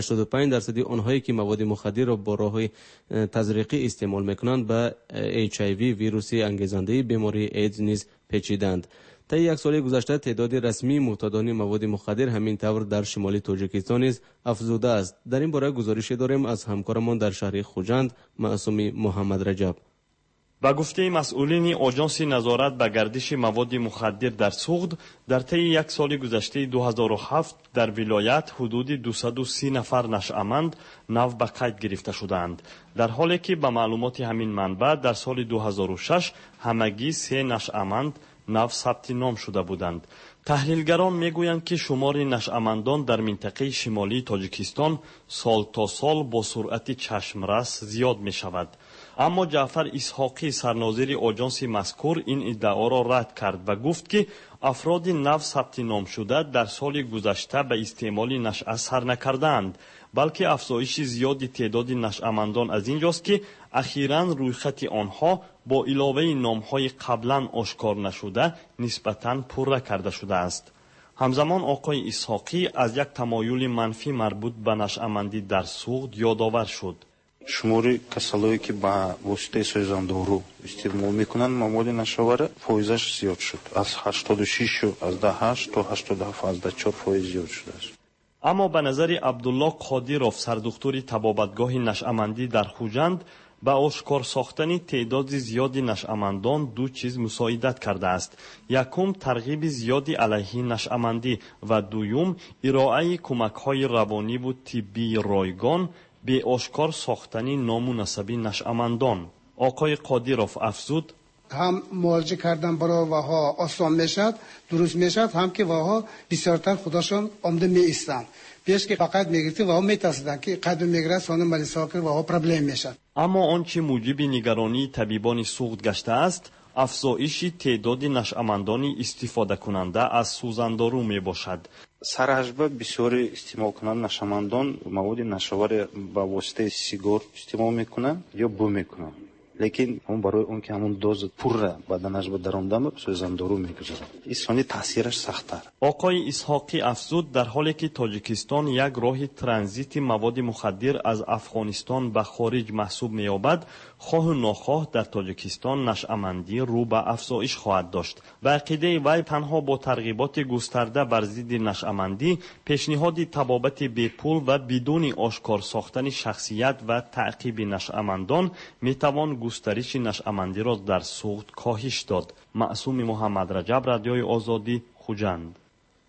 85% آنهایی که مواد مخدر را با راه‌های تزریقی استعمال می‌کنند به HIV ویروس انگیزنده بیماری ایدز نیز پیچیدند. طی یک سال گذشته تعداد رسمی معتادان مواد مخدر همین طور در شمال تاجیکستان نیز افزوده است. در این باره گزارش داریم از همکارمان در شهر خوجند، معصوم محمد رجب. با گفته مسئولین آژانس نظارت به گردش مواد مخدر در سوغد، در طی یک سال گذشته 2007 در ولایت حدود 230 نفر نشأمند نو به قید گرفته شدند، در حالی که به معلومات همین منبع در سال 2006 همگی 3 نشأمند نو ثبت نام شده بودند. تحلیلگران میگویند که شمار نشأمندان در منطقه شمالی تاجیکستان سال تا سال با سرعت چشمرس زیاد می شود. اما جعفر اسحاقی سرناظر آژانس مذکور این ادعا را رد کرد و گفت که افراد نو ثبت نام شده در سال گذشته به استعمال نشأه سر نکردند، بلکه افزایش زیادی تعداد نشأمندان از اینجاست که اخیراً رویخط آنها با علاوه نامهای قبلا آشکار نشده نسبتاً پره کرده شده است. همزمان آقای اسحاقی از یک تمایل منفی مربوط به نشأمندی در سوغد یادآور شد. شماری کسایی که با واسطه سوزاندارو استعمال میکنن مواد نشاور فایزش زیاد شد، از 86 از 8 تا 87 از 4% زیاد شده است. اما به نظر عبدالله قادیروف سردکتر طبابتگاه نشأمندی در خوجند، به آشکار ساختن تعداد زیادی نشأمندان دو چیز مساعدت کرده است. یکم ترغیب زیادی علیه نشأمندی و دوم ارائه کمک‌های روانی و طبی رایگان به آشکار ساختن نامناسب نشأمندان. آقای قادیروف افزود: هم معالجه کردن برای وها آسان میشد، درست میشد، هم که وها بسیارتر خودشان آمده می ایستند. پیش که فقط میگرفتی وها میترسیدن که قدم میگرد سانه ملیسا کرد وها پرابلم میشد. اما آنچه موجب نگرانی طبیبان سوغد گشته است، افزایش تعداد نشأمندان استفاده کننده از سوزاندارو می باشد. سرحجبه بسیاری استعمال کنند نشأمندان مواد نشاور با واسطه سیگار استعمال میکنند یا بو میکنند، لیکن اون برای اون که همون دوز پر را بدنش به درآمدن سوزاندارو میگذارند، این تاثیرش سخت‌تر. آقای اسحاقی افزود در حالی که تاجیکستان یک راه ترانزیت مواد مخدر از افغانستان به خارج محسوب می‌یابد، خواه و ناخواه در تاجیکستان نشأمندی رو به افزایش خواهد داشت. به عقیده وی تنها با ترغیبات گسترده بر ضد نشأمندی، پیشنهاد طبابت بی پول و بدون آشکار ساختن شخصیت و تعقیب نشأمندان میتوان گسترش نشأمندی را در سوغد کاهش داد. معصوم محمد رجب، رادیوی آزادی، خوجند.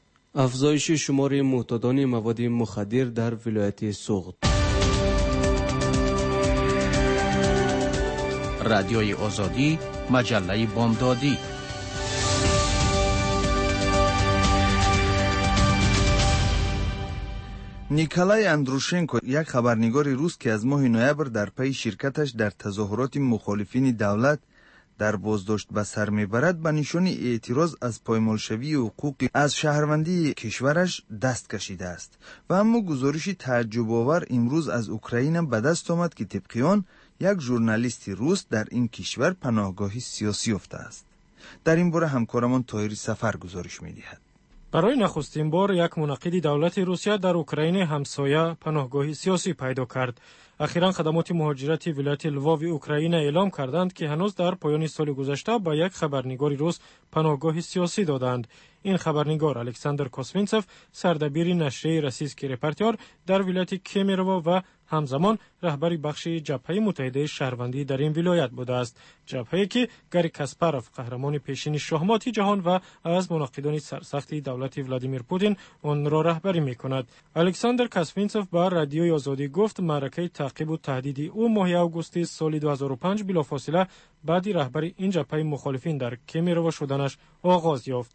افزایش شمار معتادان مواد مخدر در ولایت سوغد. رادیوی آزادی، مجله بامدادی. نیکولای اندروشنکو، یک خبرنگار روس که از ماه نوامبر در پی شرکتش در تظاهرات مخالفین دولت در بازداشت به سر میبرد، به نشان اعتراض از پایمالشوی حقوق از شهروندی کشورش دست کشیده است. و اما گزارش تعجب آور امروز از اوکراین به دست آمد که طبق آن یک ژورنالیست روس در این کشور پناهگاهی سیاسی یافته است. در این باره همکارمان طاهری سفر گزارش می‌دهد. برای نخستین بار یک منعقد دولت روسیه در اوکراین همسایه پناهگاهی سیاسی پیدا کرد. اخیراً خدمات مهاجرتی ولایت لواو اوکراین اعلام کردند که هنوز در پایان سال گذشته به یک خبرنگار روس پناهگاه سیاسی دادند. این خبرنگار الکساندر کوسوینتسوف سردبیر نشریه روسیسکی رپورتر در ولایت کمیروو و همزمان رهبر بخش جبهه متحده شهروندی در این ولایت بوده است. جبهه‌ای که گاری کاسپاروف قهرمان پیشین شахماتی جهان و از منعقدان سرسخت دولت ولادیمیر پوتین آن را رهبری می‌کند. الکساندر کوسوینتسوف با رادیوی آزادی گفت معرکه تعقیب و تهدید او ماه آگوست سال 2005 بلافاصله بعد رهبری این جبهه مخالفین در کمیروو شدنش آغاز یافت.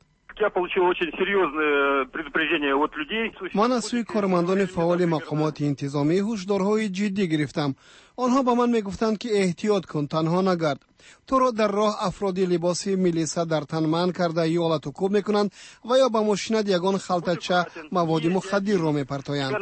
من از سوی کارمندان فعال مقامات انتظامی هشدارهای جدی گرفتم. آنها به من میگفتند که احتیاط کن، تنها نگرد. تو را در راه افرادی لباس میلیسا در تن من کرده یا حالت کوب میکنند و یا به ماشینت یگان خلطچه مواد مخدر را میپرتایند.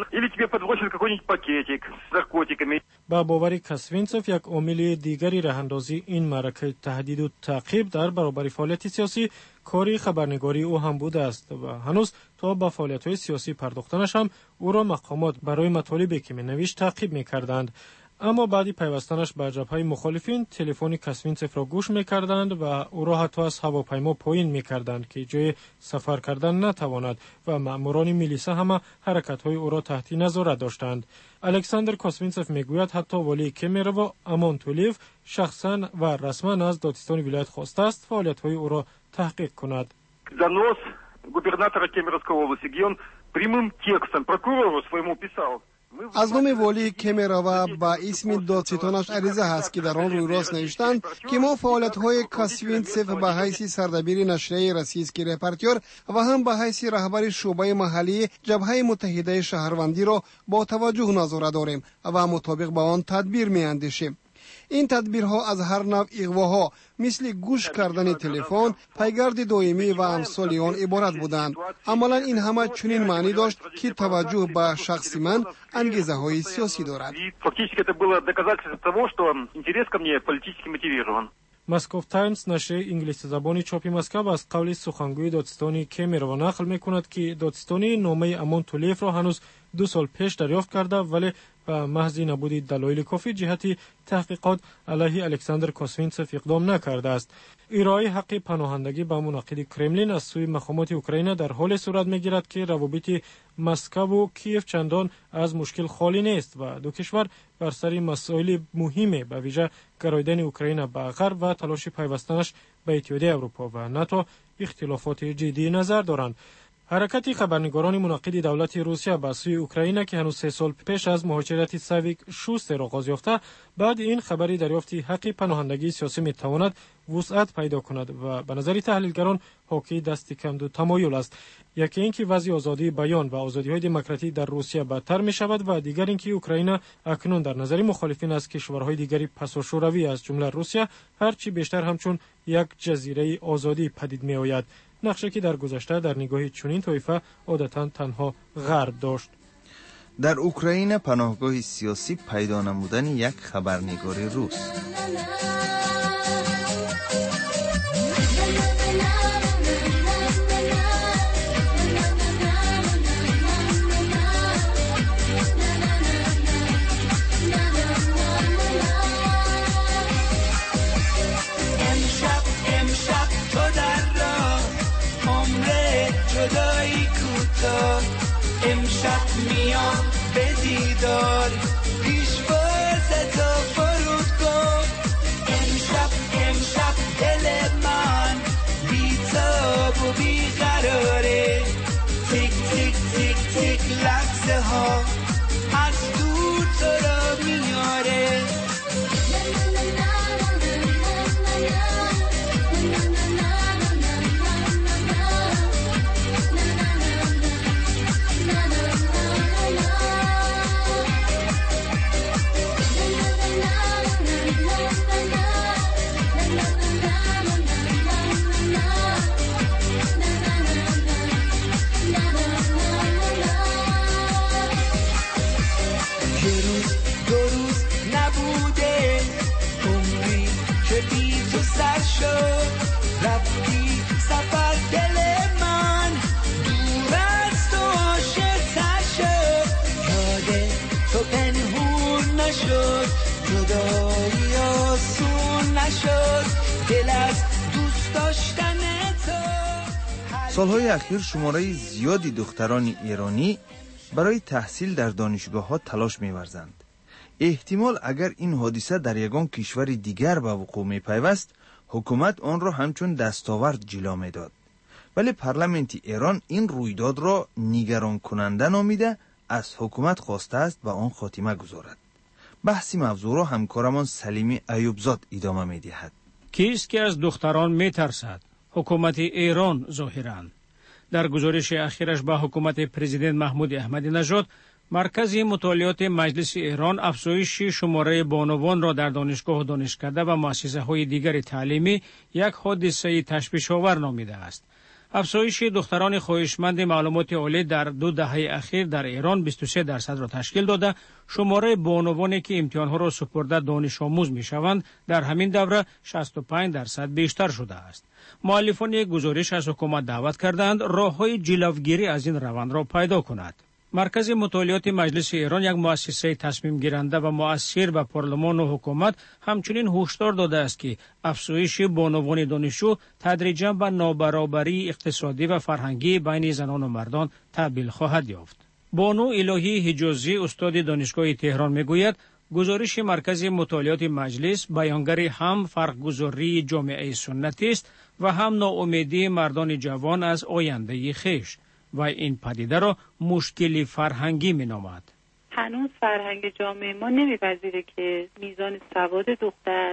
با باور کوسوینتسوف یک عامل دیگری راهاندازی این معرکه تهدید و تعقیب در برابر فعالیت سیاسی کاری خبرنگاری او هم بوده است و هنوز تا به فعالیت‌های سیاسی پرداختنش هم او را مقامات برای مطالبی که می‌نوشت تعقیب می‌کردند. اما بعدی پیوستنش به جبهه مخالفین تلفن کوسوینتسوف را گوش می‌کردند و او را حتی از هواپیما پایین می‌کردند که جای سفر کردن نتواند و مأموران میلیسا هم حرکت‌های او را تحت نظارت داشتند. الکساندر کوسوینتسوف میگوید حتی ولی کمیروو امون تولیف شخصا و رسما از دادستان ولایت خواسته است فعالیت‌های او را تحقیق کند. Донос губернатора Кемеровской области, где он прямым текстом прокурору своему писал. از نام والی کمیروو با اسم دادستانش عریضه هست که در آن روی راست نوشتند که ما فعالیت‌های کوسوینتسوف به حیث سردبیر نشریه روسیسکی رپورتر و هم به حیث رهبر شعبه محلی جبهه متحده شهروندی را با توجه نظارت داریم و مطابق با آن تدبیر می‌اندیشیم. این تدبیرها از هر نوع اغواها مثل گوش کردن تلفن، پیگرد دائمی و امثال آن عبارت بودند. عملا این همه چنین معنی داشت که توجه به شخص من انگیزه های سیاسی دارد. مسکو تایمز نشریه انگلیسی زبانی چاپی مسکو از قول سخنگوی دادستانی کمیروو نقل می‌کند که دادستانی نامه امون تولیف را هنوز 2 سال پیش دریافت کرده ولی به محض نبود دلایل کافی جهتی تحقیقات علیه الکساندر کوسوینتسوف اقدام نکرده است. ارائه حق پناهندگی به منعقد کرملین از سوی مقامات اوکراین در حال صورت می‌گیرد که روابط مسکو و کیف چندان از مشکل خالی نیست و دو کشور بر سر مسائل مهمی به ویژه گراییدن اوکراین به غرب و تلاش پیوستنش به اتحادیه اروپا و ناتو اختلافات جدی نظر دارند. حرکت خبرنگاران منعقد دولت روسیه به سوی اوکراین که هنوز 3 سال پیش از مهاجرت ساویک شوستر آغاز یافته، بعد این خبری دریافت حق پناهندگی سیاسی میتواند وسعت پیدا کند و به نظر تحلیلگران حاکی دست کم دو تمایل است. یکی اینکه وضع آزادی بیان و آزادی‌های دموکراتی در روسیه بدتر می شود و دیگر اینکه اوکراین اکنون در نظر مخالفین از کشورهای دیگری پساشوروی از جمله روسیه هرچی بیشتر همچون یک جزیره آزادی پدید می آید. نقشه که در گذشته در نگاه چنین طایفه عادتاً تنها غرب داشت. در اوکراین پناهگاه سیاسی پیدا نمودن یک خبرنگار روس. امشب میام به دیدار پیشواز تو فرود کن. امشب دل من بی تاب و بی قراره. تیک تیک تیک تیک لحظه ها از دور تو را میاره. رفتی سفر دل من نشد، جدایی آسون نشد، دل از دوست داشتن تو. سالهای اخیر شماره زیادی دختران ایرانی برای تحصیل در دانشگاه‌ها تلاش می‌ورزند. احتمال اگر این حادثه در یگان کشور دیگر به وقوع می‌پیوست، حکومت آن را همچون دستاورد جلوه می‌داد. ولی پارلمانت ایران این رویداد را نگران کننده نامیده از حکومت خواسته است و آن خاتمه گذارد. بحث موضوع را همکارمان سلیمی ایوبزاد ادامه می‌دهد. کیست که از دختران می‌ترسد؟ حکومت ایران ظاهراً. در گزارش اخیرش با حکومت پرزیدنت محمود احمدی نژاد، مرکز مطالعات مجلس ایران افزایش شماره بانوان را در دانشگاه و دانشکده و مؤسسه‌های دیگر تعلیمی یک حادثه تشویش‌آور نامیده است. افزایش دختران خواهشمند معلومات عالی در 2 دهه اخیر در ایران 23% را تشکیل داده، شماره بانوانی که امتحانها را سپرده دانش آموز می‌شوند در همین دوره 65% بیشتر شده است. مؤلفان گزارش از حکومت دعوت کردند راه‌های جلوگیری از این روند را پیدا کند. مرکز مطالعات مجلس ایران، یک مؤسسه تصمیم گیرنده و مؤثر به پارلمان و حکومت، همچنین هشدار داده است که افزایش بانوان دانشجو تدریجاً به نابرابری اقتصادی و فرهنگی بین زنان و مردان تبدیل خواهد یافت. بانو الهی حجازی، استاد دانشگاه تهران، میگوید گزارش مرکز مطالعات مجلس بیانگر هم فرق‌گذاری جامعه سنتی است و هم ناامیدی مردان جوان از آینده خویش و این پدیده را مشکلی فرهنگی می‌نامد. هنوز فرهنگ جامعه ما نمی‌پذیره که میزان سواد دختر،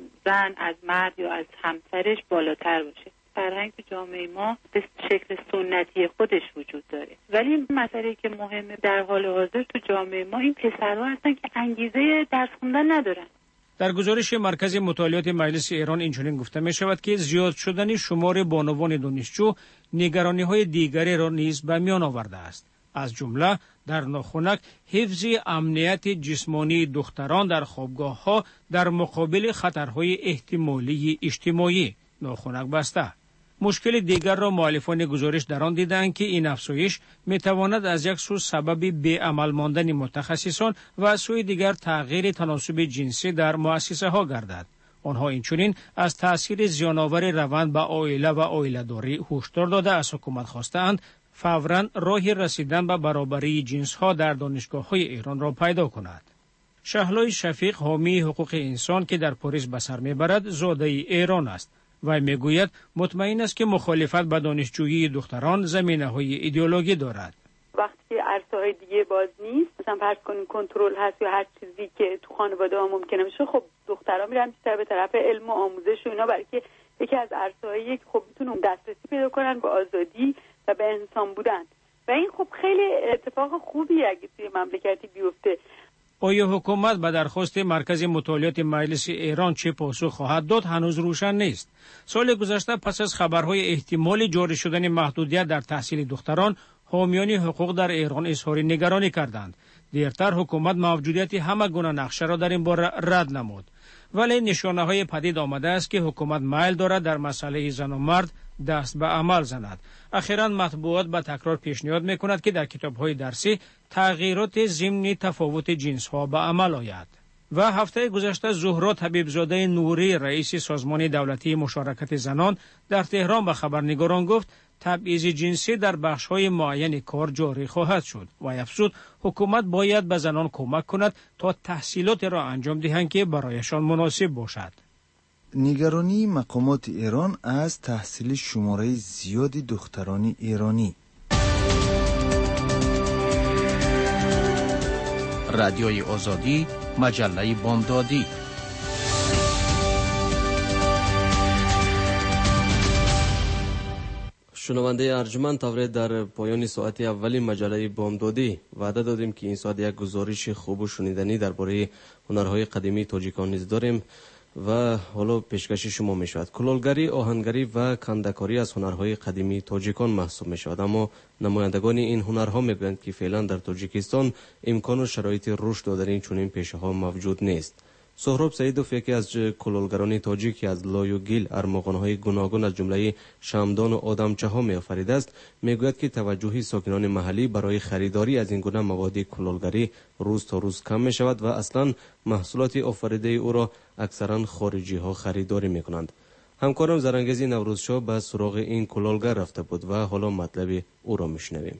زن از مرد یا از همسرش بالاتر باشه. فرهنگ جامعه ما به شکل سنتی خودش وجود داره. ولی این مسئله که مهمه در حال حاضر تو جامعه ما، این پسرها هستن که انگیزه درس خوندن ندارن. در گزارش مرکز مطالعات مجلس ایران اینچنین گفته می شود که زیاد شدن شمار بانوان دانشجو نگرانی‌های دیگری را نیز به میان آورده است. از جمله در ناخنک حفظ امنیت جسمانی دختران در خوابگاه‌ها در مقابل خطرهای احتمالی اجتماعی، ناخنک بسته. مشکل دیگر را مؤلفان گزارش در آن دیدند که این افزایش میتواند از یک سو سبب بی‌عمل ماندن متخصصان و از سوی دیگر تغییر تناسب جنسی در مؤسسه ها گردد. آنها اینچنین از تأثیر زیان‌آور روند به عائله و عائله‌داری هشدار داده از حکومت خواستند فوراً راه رسیدن به برابری جنس‌ها در دانشگاه‌های ایران را پیدا کند. شهلای شفیق، حامی حقوق انسان که در پاریس به سر میبرد، زاده ایران است و میگوید مطمئن است که مخالفت با دانشجویی دختران زمینه‌های ایدئولوژی دارد. وقتی که عرصه‌های دیگه باز نیست، مثلا فرض کنیم کنترل هست یا هر چیزی که تو خانواده‌ها ممکنه میشه، خب دخترها میرن بیشتر به طرف علم و آموزش و اینا، برای که یکی از عرصه‌هایی که خب میتونن دسترسی پیدا کنن به آزادی و به انسان بودن و این خب خیلی اتفاق خوبی اگه توی مملکتی بیفته. آیا حکومت به درخواست مرکز مطالعات مجلس ایران چه پاسخ خواهد داد هنوز روشن نیست. سال گذشته پس از خبرهای احتمال جاری شدن محدودیت در تحصیل دختران، حامیان حقوق در ایران اظهار نگرانی کردند. دیرتر حکومت موجودیت همه گونه نقشه را در این باره رد نمود. ولی نشانه‌های پدید آمده است که حکومت میل دارد در مسئله زن و مرد دست به عمل زند. اخیراً مطبوعات به تکرار پیشنهاد می‌کند که در کتاب‌های درسی تغییرات ضمن تفاوت جنس‌ها به عمل آید. و هفته گذشته زهرا طبیبزاده نوری، رئیس سازمان دولتی مشارکت زنان، در تهران به خبرنگاران گفت تبعیض جنسی در بخش‌های معین کار جاری خواهد شد و افزود حکومت باید به زنان کمک کند تا تحصیلات را انجام دهند که برایشان مناسب باشد. نگرانی مقامات ایران از تحصیل شماره زیادی دختران ایرانی. رادیوی آزادی، مجله بامدادی. شنونده ارجمند، تورید در پایان ساعت اولی مجله بامدادی وعده دادیم که این ساعت یک گزارش خوب و شنیدنی درباره هنرهای قدیمی تاجیکان نیز داریم و حالا پیشکش شما می شود. کلالگری، آهنگری و کندکاری از هنرهای قدیمی تاجیکان محسوب می شود، اما نمایندگان این هنرها می گویند که فعلا در تاجیکستان امکان و شرایط رشد در این چنین پیشه ها موجود نیست. سهراب سعیدوف یکی از کلولگران تاجیک که از لای و گیل ارمغان‌های گوناگون از جمله شمدان و آدمچه‌ها می‌آفریده است، میگوید که توجه ساکنان محلی برای خریداری از این گونه مواد کلولگری روز تا روز کم می‌شود و اصلاً محصولات آفریده او را اکثراً خارجی‌ها خریداری می‌کنند. همکارم زرنگزی نوروزشاه به سراغ این کلولگر رفته بود و حالا مطلب او را می‌شنویم.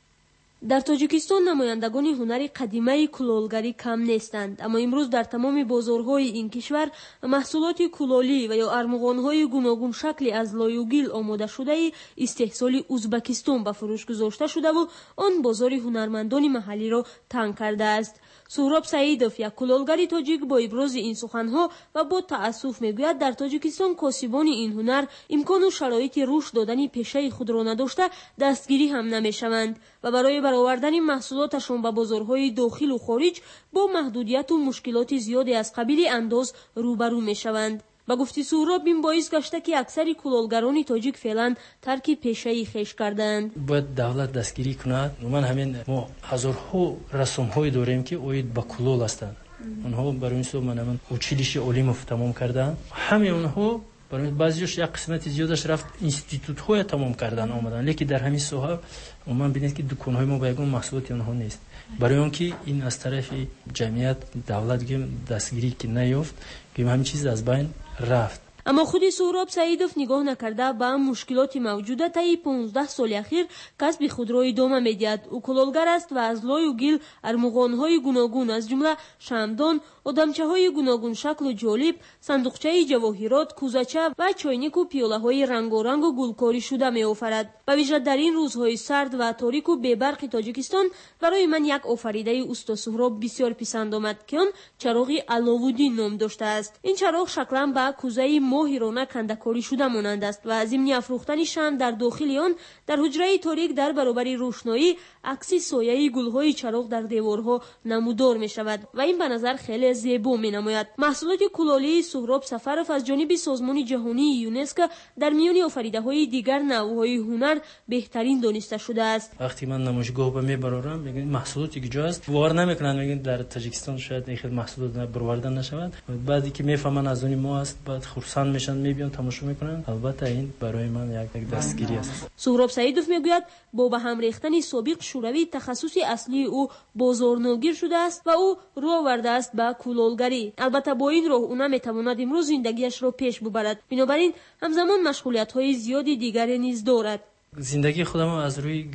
در تاجیکستان نمایندگان هنر قدیمه کلولگری کم نیستند، اما امروز در تمام بازارهای این کشور محصولات کلولی و یا ارمغان‌های گوناگون شکلی از لای و گیل آماده شده استحصال ازبکستان به فروش گذاشته شده و آن بازار هنرمندان محلی را تنگ کرده است. سهراب سعیدوف یک کلولگر تاجیک با ابراز این سخنها و با تأسف میگوید در تاجیکستان کاسبان این هنر امکان و شرایط رشد دادن پیشه خود را نداشته دستگیری هم نمیشوند و برای برآوردن محصولاتشان به بازارهای داخل و خارج با محدودیت و مشکلات زیادی از قبیل انداز روبرو میشوند. با گفتی سهراب این باعث گشته که اکثر کلولگران تاجیک فعلا ترک پیشه خویش کردند. باید دولت دستگیری کند. من همین ما هزارها رسوم‌های داریم که اوید با کلول هستند. اونها برای این من училище علوم تمام کردن. همه اونها برای بعضیش یک قسمت زیادش رفت اینستیتوت‌های تمام کردن آمدن، لیکن در همین ساحه من ببینید که دکان‌های ما بیگون محصولات اونها نیست. برای اینکه این از طرف جمعیت دولت دستگیری که نیافت که همین چیز از بین رفت. اما خود سهراب سعیدوف نگاه نکرده به مشکلات موجوده طی 15 سال اخیر کسب خود را ادامه میدهد. او کلولگر است و از لای و گیل ارمغان‌های گوناگون از جمله شمدان، آدمچه‌های گوناگون شکل و جالب، صندوقچه جواهرات، کوزه‌چه و چاینک و پیاله‌های رنگارنگ و گلکاری شده می‌آفرد. به ویژه در این روزهای سرد و تاریک و بی‌برق تاجیکستان برای من یک آفریده استا سهراب بسیار پسند آمد که آن چراغ علاودین نام داشته است. این چراغ شکلاً به کوزه ماهرانه کندکاری شده مانند است و از ضمن افروختن شمع در داخل آن در حجره تاریک در برابر روشنایی عکس سایه گل‌های چراغ در دیوارها نمودار می‌شود و این به نظر خیلی زیبا می‌نماید. محصولات کلولی سهراب سفرف از جانب سازمان جهانی یونسکو در میان آفریده‌های دیگر نوع‌های هنر بهترین دانسته شده است. وقتی من نمایشگاه به میبرم میگن محصولاتی که جاست وار نمیکنن، میگن در تاجیکستان شاید این خیلی محصولات برآورده نشود. بعدی که میفهمن از اون ما است بعد خرسند میشن میبینن تماشا میکنن. البته این برای من یک دستگیری است. سهراب سعیدوف میگوید با به هم ریختن سابق شوروی تخصص اصلی او بازارنوگیر شده است و او رو آورده است به کلولگری. البته با این راه او نمیتواند امروز زندگیش را پیش ببرد، بنابراین همزمان مشغولیت‌های زیادی دیگری نیز دارد. زندگی خودم از روی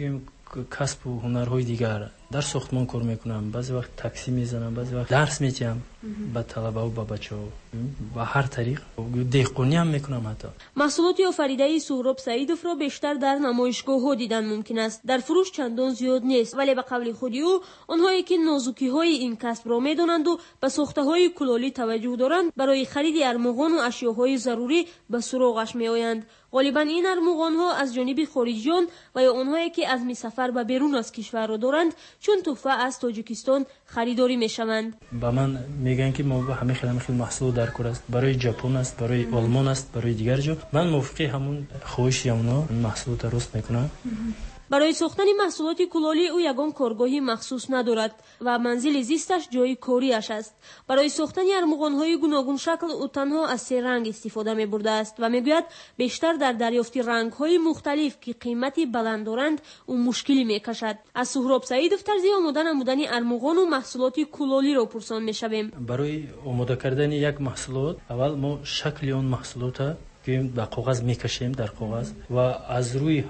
کسب و هنرهای دیگر در ساختمان کار میکنم، بعضی وقت تاکسی میزنم، بعضی وقت درس میدم به طلبه و به بچه‌ها و هر طریق دهقانی هم میکنم. حتی محصولات آفریده سهراب سعیدوف را بیشتر در نمایشگاه‌ها دیدن ممکن است. در فروش چندان زیاد نیست، ولی به قول خود او آنهایی که نازکی‌های این کسب را میدانند و به ساخته‌های کلولی توجه دارند برای خرید ارمغان و اشیاءهای ضروری به سراغش میآیند. غالبا این ارمغان‌ها از جانب خارجیان و یا آنهایی که از سفر به بیرون از کشور را دارند چون تحفه از تاجیکستان خریداری میشوند. با من میگن که ما همه خیلی محصول در کار است، برای ژاپن است، برای آلمان است، برای دیگر جا. من موافق همون خواهش اونا محصول درست میکنم. برای ساختن محصولات کلولی او یگان کارگاهی مخصوص ندارد و منزل زیستش جای کاریش است. برای ساختن ارمغان‌های گوناگون شکل او تنها از 3 رنگ استفاده می‌برده است و میگوید بیشتر در دریافت رنگ‌های مختلف که قیمتی بلند دارند او مشکلی می‌کشد. از سهراب سعیدوف طرز آماده نمودن ارمغان و محصولات کلولی را پرسان می‌شویم. برای آماده کردن یک محصولات اول ما شکل آن محصولات که در کاغذ میکشیم در کاغذ و از روی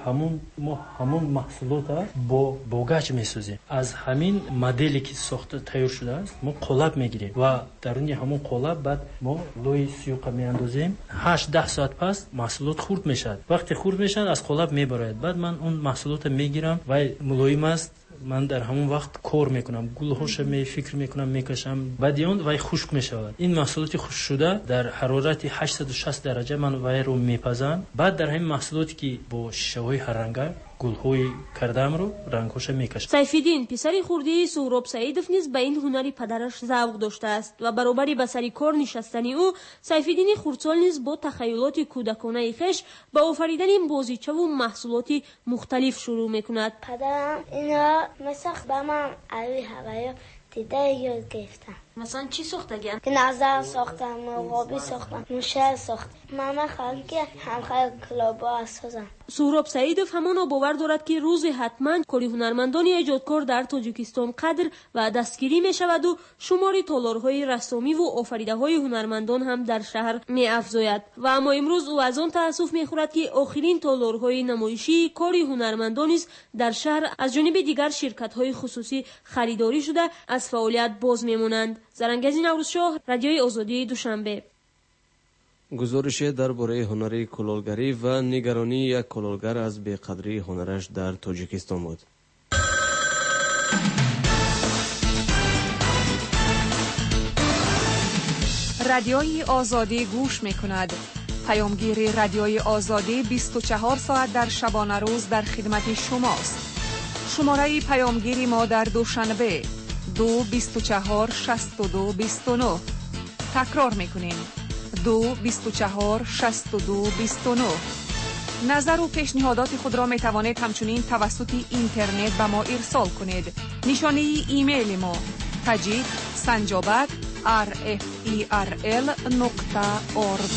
همون محصولات با گچ میسازیم. از همین مدلی که ساخته تیار شده است ما قالب میگیریم و درون همون قالب بعد ما لوی سیوقه میاندازیم. 8-10 ساعت پس محصولات خرد میشد. وقتی خرد میشد از قالب میبراید. بعد من اون محصولات میگیرم و ملایم است. من در همون وقت کار میکنم، گلهاش فکر میکنم میکشم، بعد اون وای خشک میشود. این محصولات خشک شده در حرارت 860 درجه من وای رو میپزم. بعد در همین محصولاتی که با شیشه‌های هر رنگه گل‌های کردم رو رنگ‌هاش میکشم. سیف‌الدین پسر خردی سهراب سعیدوف نیز به این هنری پدرش ذوق داشته است و برابری به سر کار نشستن او سیف‌الدین خردسال نیز با تخیلات کودکانه خویش به آفریدن بازیچه و محصولات مختلف شروع میکند. پدرم اینا مثل به من علی هوایی دیده یاد گرفتم. مثلا چی ساختگی؟ نظر ساختم، مقابی ساختم، نوشه ساختم. من خواهم که همخواه کلابا سازم. سهراب سعیدов ҳамон бовар дорад ки рӯзе ҳатман кори ҳунармандони эҷодкор дар тоҷикистон қадр ва дастгирӣ мешаваду шумори толорҳои рассомиву офаридаҳои ҳунармандон ҳам дар шаҳр меафзояд. ва аммо имрӯз ӯ аз он таассуф мехӯрад ки охирин толорҳои намоишии кори ҳунармандон низ дар шаҳр аз ҷониби дигар ширкатҳои хусусӣ харидорӣ шуда аз фаъолият боз мемонанд. Зарангази Наврӯзшоҳ, Радиои Озодӣ, Душанбе. гузорише дар бораи ҳунари кулолгарӣ ва нигаронии як кулолгар аз беқадрии ҳунараш дар тоҷикистон буд. радиои озодӣ гӯш мекунад. паёмгири радиои озодӣ 24 соат дар шабонарӯз дар хидмати шумост. шумораи паёмгири мо дар Душанбе 224 62 29. такрор мекунем 224 62 29. نظر و پیشنهادات خود را می توانید همچنین توسط اینترنت به ما ارسال کنید. نشانه ایمیل ما tajid@rferl.org.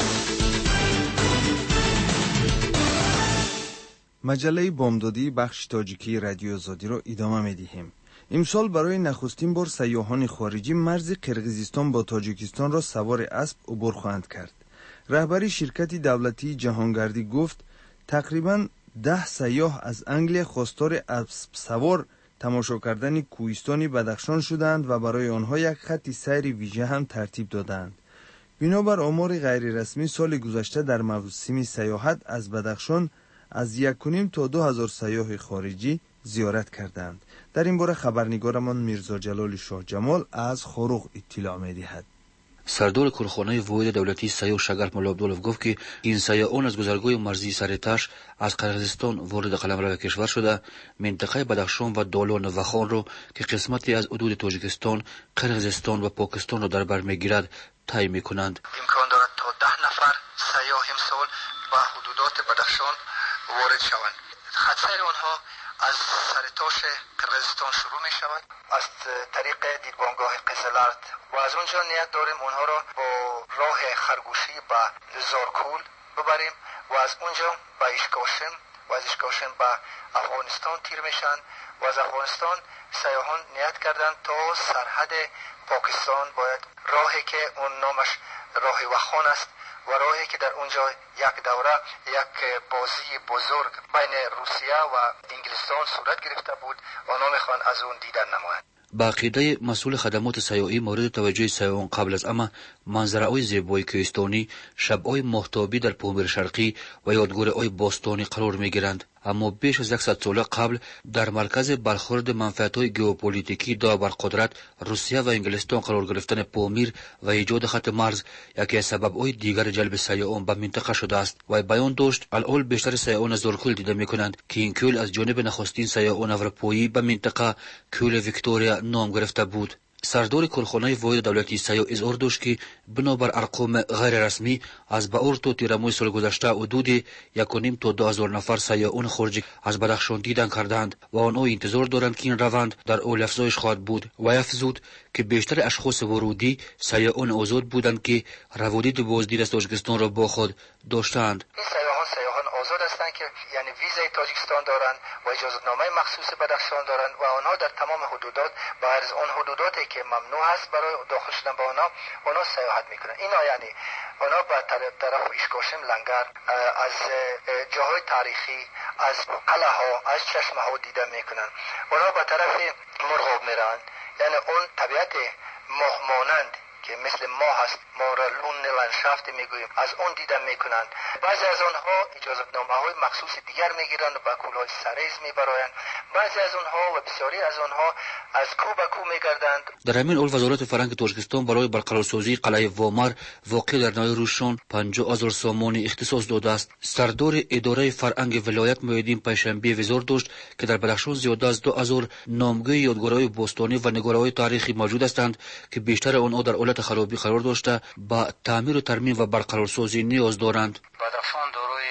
مجله بامدادی بخش تاجیکی رادیو آزادی را ادامه می‌دهیم. امسال برای نخستین بار سیاحان خارجی مرز قرقیزستان با تاجیکستان را سوار اسب عبور خواهند کرد. رهبری شرکت دولتی جهانگردی گفت تقریباً 10 سیاح از انگلیس خواستار اسب سوار تماشا کردن کوهستان بدخشان شدند و برای آنها یک خط سیر ویژه هم ترتیب دادند. بنابر آمار غیر رسمی سال گذشته در موسم سیاحت از بدخشان از 1.5 تا 2,000 سیاح خارجی زیارت کردند. در این باره خبرنگارمان میرزا جلال شاه جمال از خروق اطلاع می‌دهد. سردار کارخانه واحد دولتی سیاه شگرف مولا عبدالله گفت که این سیاحان از گذرگاه مرزی سرتش از قرقیزستان وارد قلمرو کشور شده منطقه بدخشان و دالان و خان را که قسمتی از حدود تاجیکستان، قرقیزستان و پاکستان را در بر میگیرد طی میکنند. امکان دارد تا 10 نفر سیاح امسال به حدودات بدخشان وارد شوند. خط سیر آنها از سرتاش قرقیزستان شروع می شود از طریق دیدبانگاه قزلارد و از اونجا نیت داریم اونها را با راه خرگوشی به زارکول ببریم و از اونجا به اشکاشم و از اشکاشم به افغانستان تیر میشن و از افغانستان سیاحان نیت کردند تا سرحد پاکستان باید راهی که اون نامش راه وخان است و راهی که در اونجا یک دوره یک بازی بزرگ بین روسیه و انگلستان صورت گرفته بود و آنها میخوان از اون دیدن نمایند. با عقیده مسئول خدمات سیاحی مورد توجه سیاحان قبل از همه منظره‌های زیبای کوهستانی، شب‌های ماهتابی در پامیر شرقی و یادگاری‌های باستانی قرار می‌گیرند. اما بیش از 100 سال قبل در مرکز برخورد منفعت‌های ژئوپلیتیکی دو ابرقدرت روسیه و انگلستان قرار گرفتن پامیر و ایجاد خط مرز یکی از سبب‌های دیگر جلب سیاحان به منطقه شده است و بیان داشت الان بیشتر سیاحان از زارکول دیده می‌کنند که این کول از جانب نخستین سیاحان اروپایی به منطقه کول ویکتوریا نام گرفته بود. سردار کارخانه واحد دولتی سیاه اظهار داشت که بنابر ارقام غیر رسمی از بهار تا تیرماه سال گذشته حدود 1.5 تا 2,000 نفر سیاحان خارجی از بدخشان دیدن کردند و آنها انتظار دارند که این روند در حال افزایش خواهد بود و افزود که بیشتر اشخاص ورودی سیاحان آزاد بودند که روادید بازدید از تاجیکستان را با خود داشتند. سیاحان آزاد هستند که یعنی ویزای تاجیکستان دارند و اجازه‌نامه مخصوص بدخشان دارند و آنها در تمام حدودات و از آن حدوداتی که ممنوع است برای داخل شدن به آنها سیاحت میکنند. اینا یعنی آنها به طرف اشکاشم لنگر از جاهای تاریخی از قلعه ها از چشمه ها دیده میکنند. آنها به طرف مرغاب میرند یعنی اون طبیعت ماه مانند که مثل ماه هست ما را لون لندشافت میگوییم از اون دیدن میکنند. بعضی از آنها اجازه‌نامه های مخصوص دیگر میگیرند و به کوههای سریز میبرایند. بعضی از آنها و بسیاری از آنها از کوه به کوه میگردند. در همین حال وزارت فرهنگ تاجیکستان برای برقرارسازی قلعه وامر واقع در ناحیه روشان 50,000 سامان اختصاص داده است. سردار اداره فرهنگ ولایت محیدین پنجشنبه وزار داشت که در بدخشان زیاده از 2,000 نامگوی یادگاری‌های باستانی و نگاره‌های تاریخی موجود هستند که بیشتر آنها در حالت خرابی قرار داشته با تعمیر و ترمیم و برقرارسازی نیاز دارند. بدخشان دارای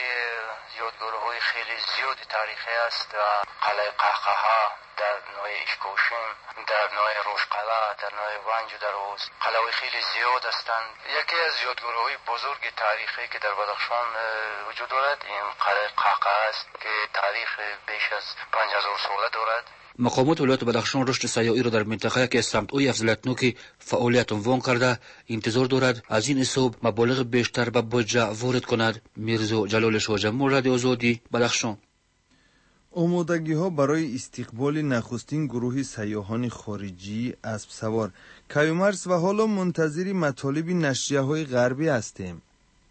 یادگاری‌های خیلی زیاد تاریخی است و قلعه قهقه در ناحیه اشکاشم در نوع روشقلا، در نوع ونج و دروز قلعه‌های خیلی زیاد هستند. یکی از یادگاری‌های بزرگ تاریخی که در بدخشان وجود دارد این قلعه قهقه است که تاریخ بیش از 5000 ساله دارد. مقامات ولایت بدخشان رشد سیاحی را در منطقه که سمت‌های افضلیت‌نوک فعالیت عنوان کرده انتظار دارد از این حساب مبالغ بیشتر به بودجه وارد کند. میرزا جلال شاهجمال، رادیو آزادی، بدخشان. آمادگی‌ها برای استقبال نخستین گروه سیاحان خارجی اسب سوار کیومرث و حالا منتظر مطالب نشریه‌های غربی هستیم.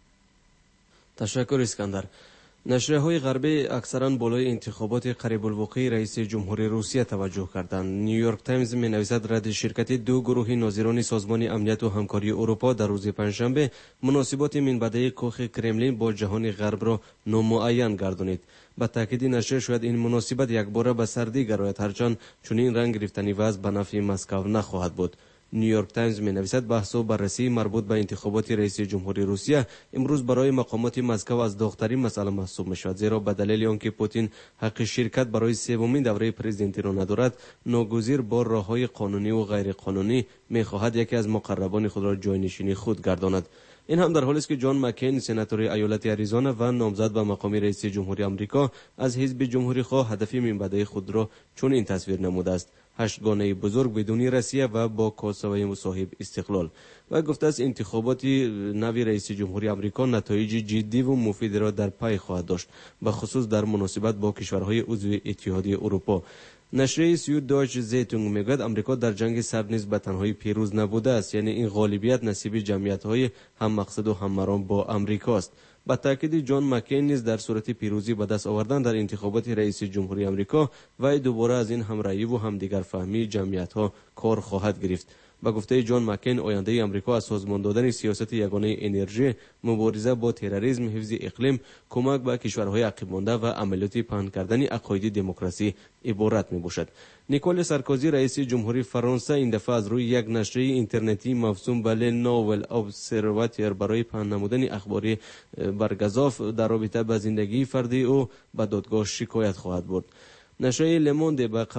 تشکر اسکندر. نشریه‌های غربی اکثرا بالای انتخابات قریب الوقوع رئیس جمهوری روسیه توجه کردند. نیویورک تایمز می‌نویسد رد شرکت دو گروه ناظران سازمان امنیت و همکاری اروپا در روز پنجشنبه مناسبات منبعه کاخ کرملین با جهان غرب را نامعین گردانید. با تاکید نشر شاید این مناسبت یک بار به سردی گراید، هرچند چنین رنگ گرفتنی وضع به نفع مسکو نخواهد بود. نیویورک تایمز می‌نویسد بحث و بررسی مربوط به انتخابات رئیس جمهوری روسیه امروز برای مقامات مسکو از داغ‌ترین مسئله محسوب می‌شود، زیرا به دلیل آنکه پوتین حق شرکت برای سومین دوره پرزیدنتی را ندارد، ناگزیر با راه‌های قانونی و غیر قانونی می‌خواهد یکی از مقربان خود را جای‌نشینی خود گرداند. این هم در حالی است که جان مکین، سناتور ایالت اریزونا و نامزد به مقام رئیس جمهوری آمریکا از حزب جمهوری خواه هدف منبعه خود را چنین تصویر نموده است: 8 گانه بزرگ بدون روسیه و با کاسه صاحب استقلال، و گفته است انتخابات نوی رئیس جمهوری آمریکا نتایج جدی و مفید را در پی خواهد داشت، به خصوص در مناسبت با کشورهای عضو اتحادیه اروپا. نشریه سیود دایچ زیتونگ میگوید آمریکا در جنگ سرد نیز به تنهایی پیروز نبوده است، یعنی این غالبیت نصیب جمعیت‌های هم مقصد و هم مرام با آمریکا است. با تاکید جان مکین نیز در صورت پیروزی به دست آوردن در انتخابات رئیس جمهوری آمریکا و دوباره از این همرایی و همدیگر فهمی جمعیت‌ها کار خواهد گرفت. با گفته جان مکین آینده آمریکا از سازمان دادن سیاست یگانه انرژی، مبارزه با تروریسم، حفظ اقلیم، کمک به کشورهای عقب مانده و عملیات پهن کردن عقاید دموکراسی عبارت میباشد. نیکول سارکوزی رئیس جمهوری فرانسه این دفعه از روی یک نشریه اینترنتی موسوم به نوول ابزرواتور برای پهن نمودن اخبار برگزاف در رابطه با زندگی فردی او به دادگاه شکایت خواهد برد. نشریه لموند به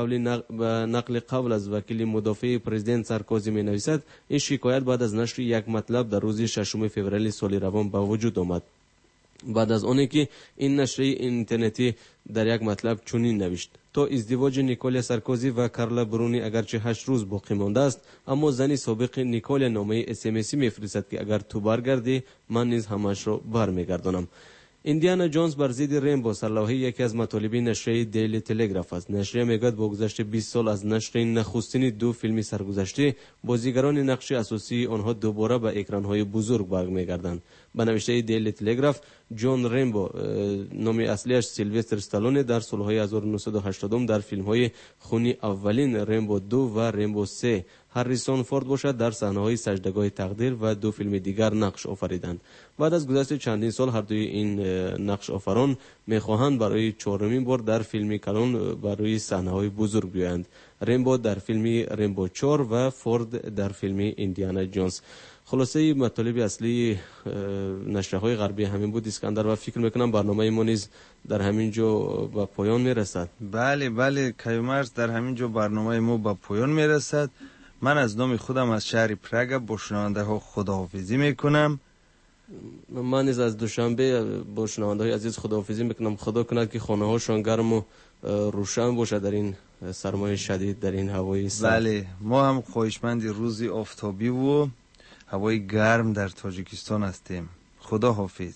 نقل قول از وکیل مدافع پرزیدنت سارکوزی می نویسد این شکایت بعد از نشر یک مطلب در روز 6 فوریه سال روان به وجود آمد. بعد از آنی که این نشریه اینترنتی در یک مطلب چنین نوشت: تا ازدواج نیکول سارکوزی و کارلا برونی اگرچه 8 روز باقی مانده است، اما زنی سابق نیکول نامه SMS میفرستد که اگر تو برگردی من نیز همش را برمیگردانم. ایندیانا جونز بر ضد ریمبو سرلوحه یکی از مطالب نشریه دیلی تلگراف است. نشریه میگوید با گذشت 20 سال از نشر نخستین دو فیلم سرگذشته، بازیگران نقش اساسی آنها دوباره به اکران‌های بزرگ برمیگردند. به نوشته دیلی تلگراف، جون ریمبو، نام اصلیش سیلوستر استالون، در سالهای 1980 در فیلم‌های خونی اولین ریمبو 2 و ریمبو 3 هریسون فورد باشد در صحنه‌های سجدهگاه تقدیر و دو فیلم دیگر نقش آفریدند. بعد از گذشت چندین سال هر دوی این نقش آفران می‌خواهند برای چهارمین بار در فیلم کلون برای صحنه‌های بزرگ بیایند: ریمبو در فیلم ریمبو 4 و فورد در فیلم ایندیانا جونز. خلاصه مطالب اصلی نشریه‌های غربی همین بود اسکندر، و فکر میکنم برنامه ما نیز در همین جا به پایان میرسد. بله کیومرث، در همین جا برنامه ما به پایان میرسد. من از نام خودم از شهر پراگ با شنونده ها خداحافظی میکنم. من نیز از دوشنبه با شنونده های عزیز خداحافظی میکنم. خدا کند که خانه هاشان گرم و روشن باشه در این سرمای شدید، در این هوای سرد. بله، ما هم خواهشمند روزی آفتابی و هوای گرم در تاجیکستان هستیم. خدا حافظ.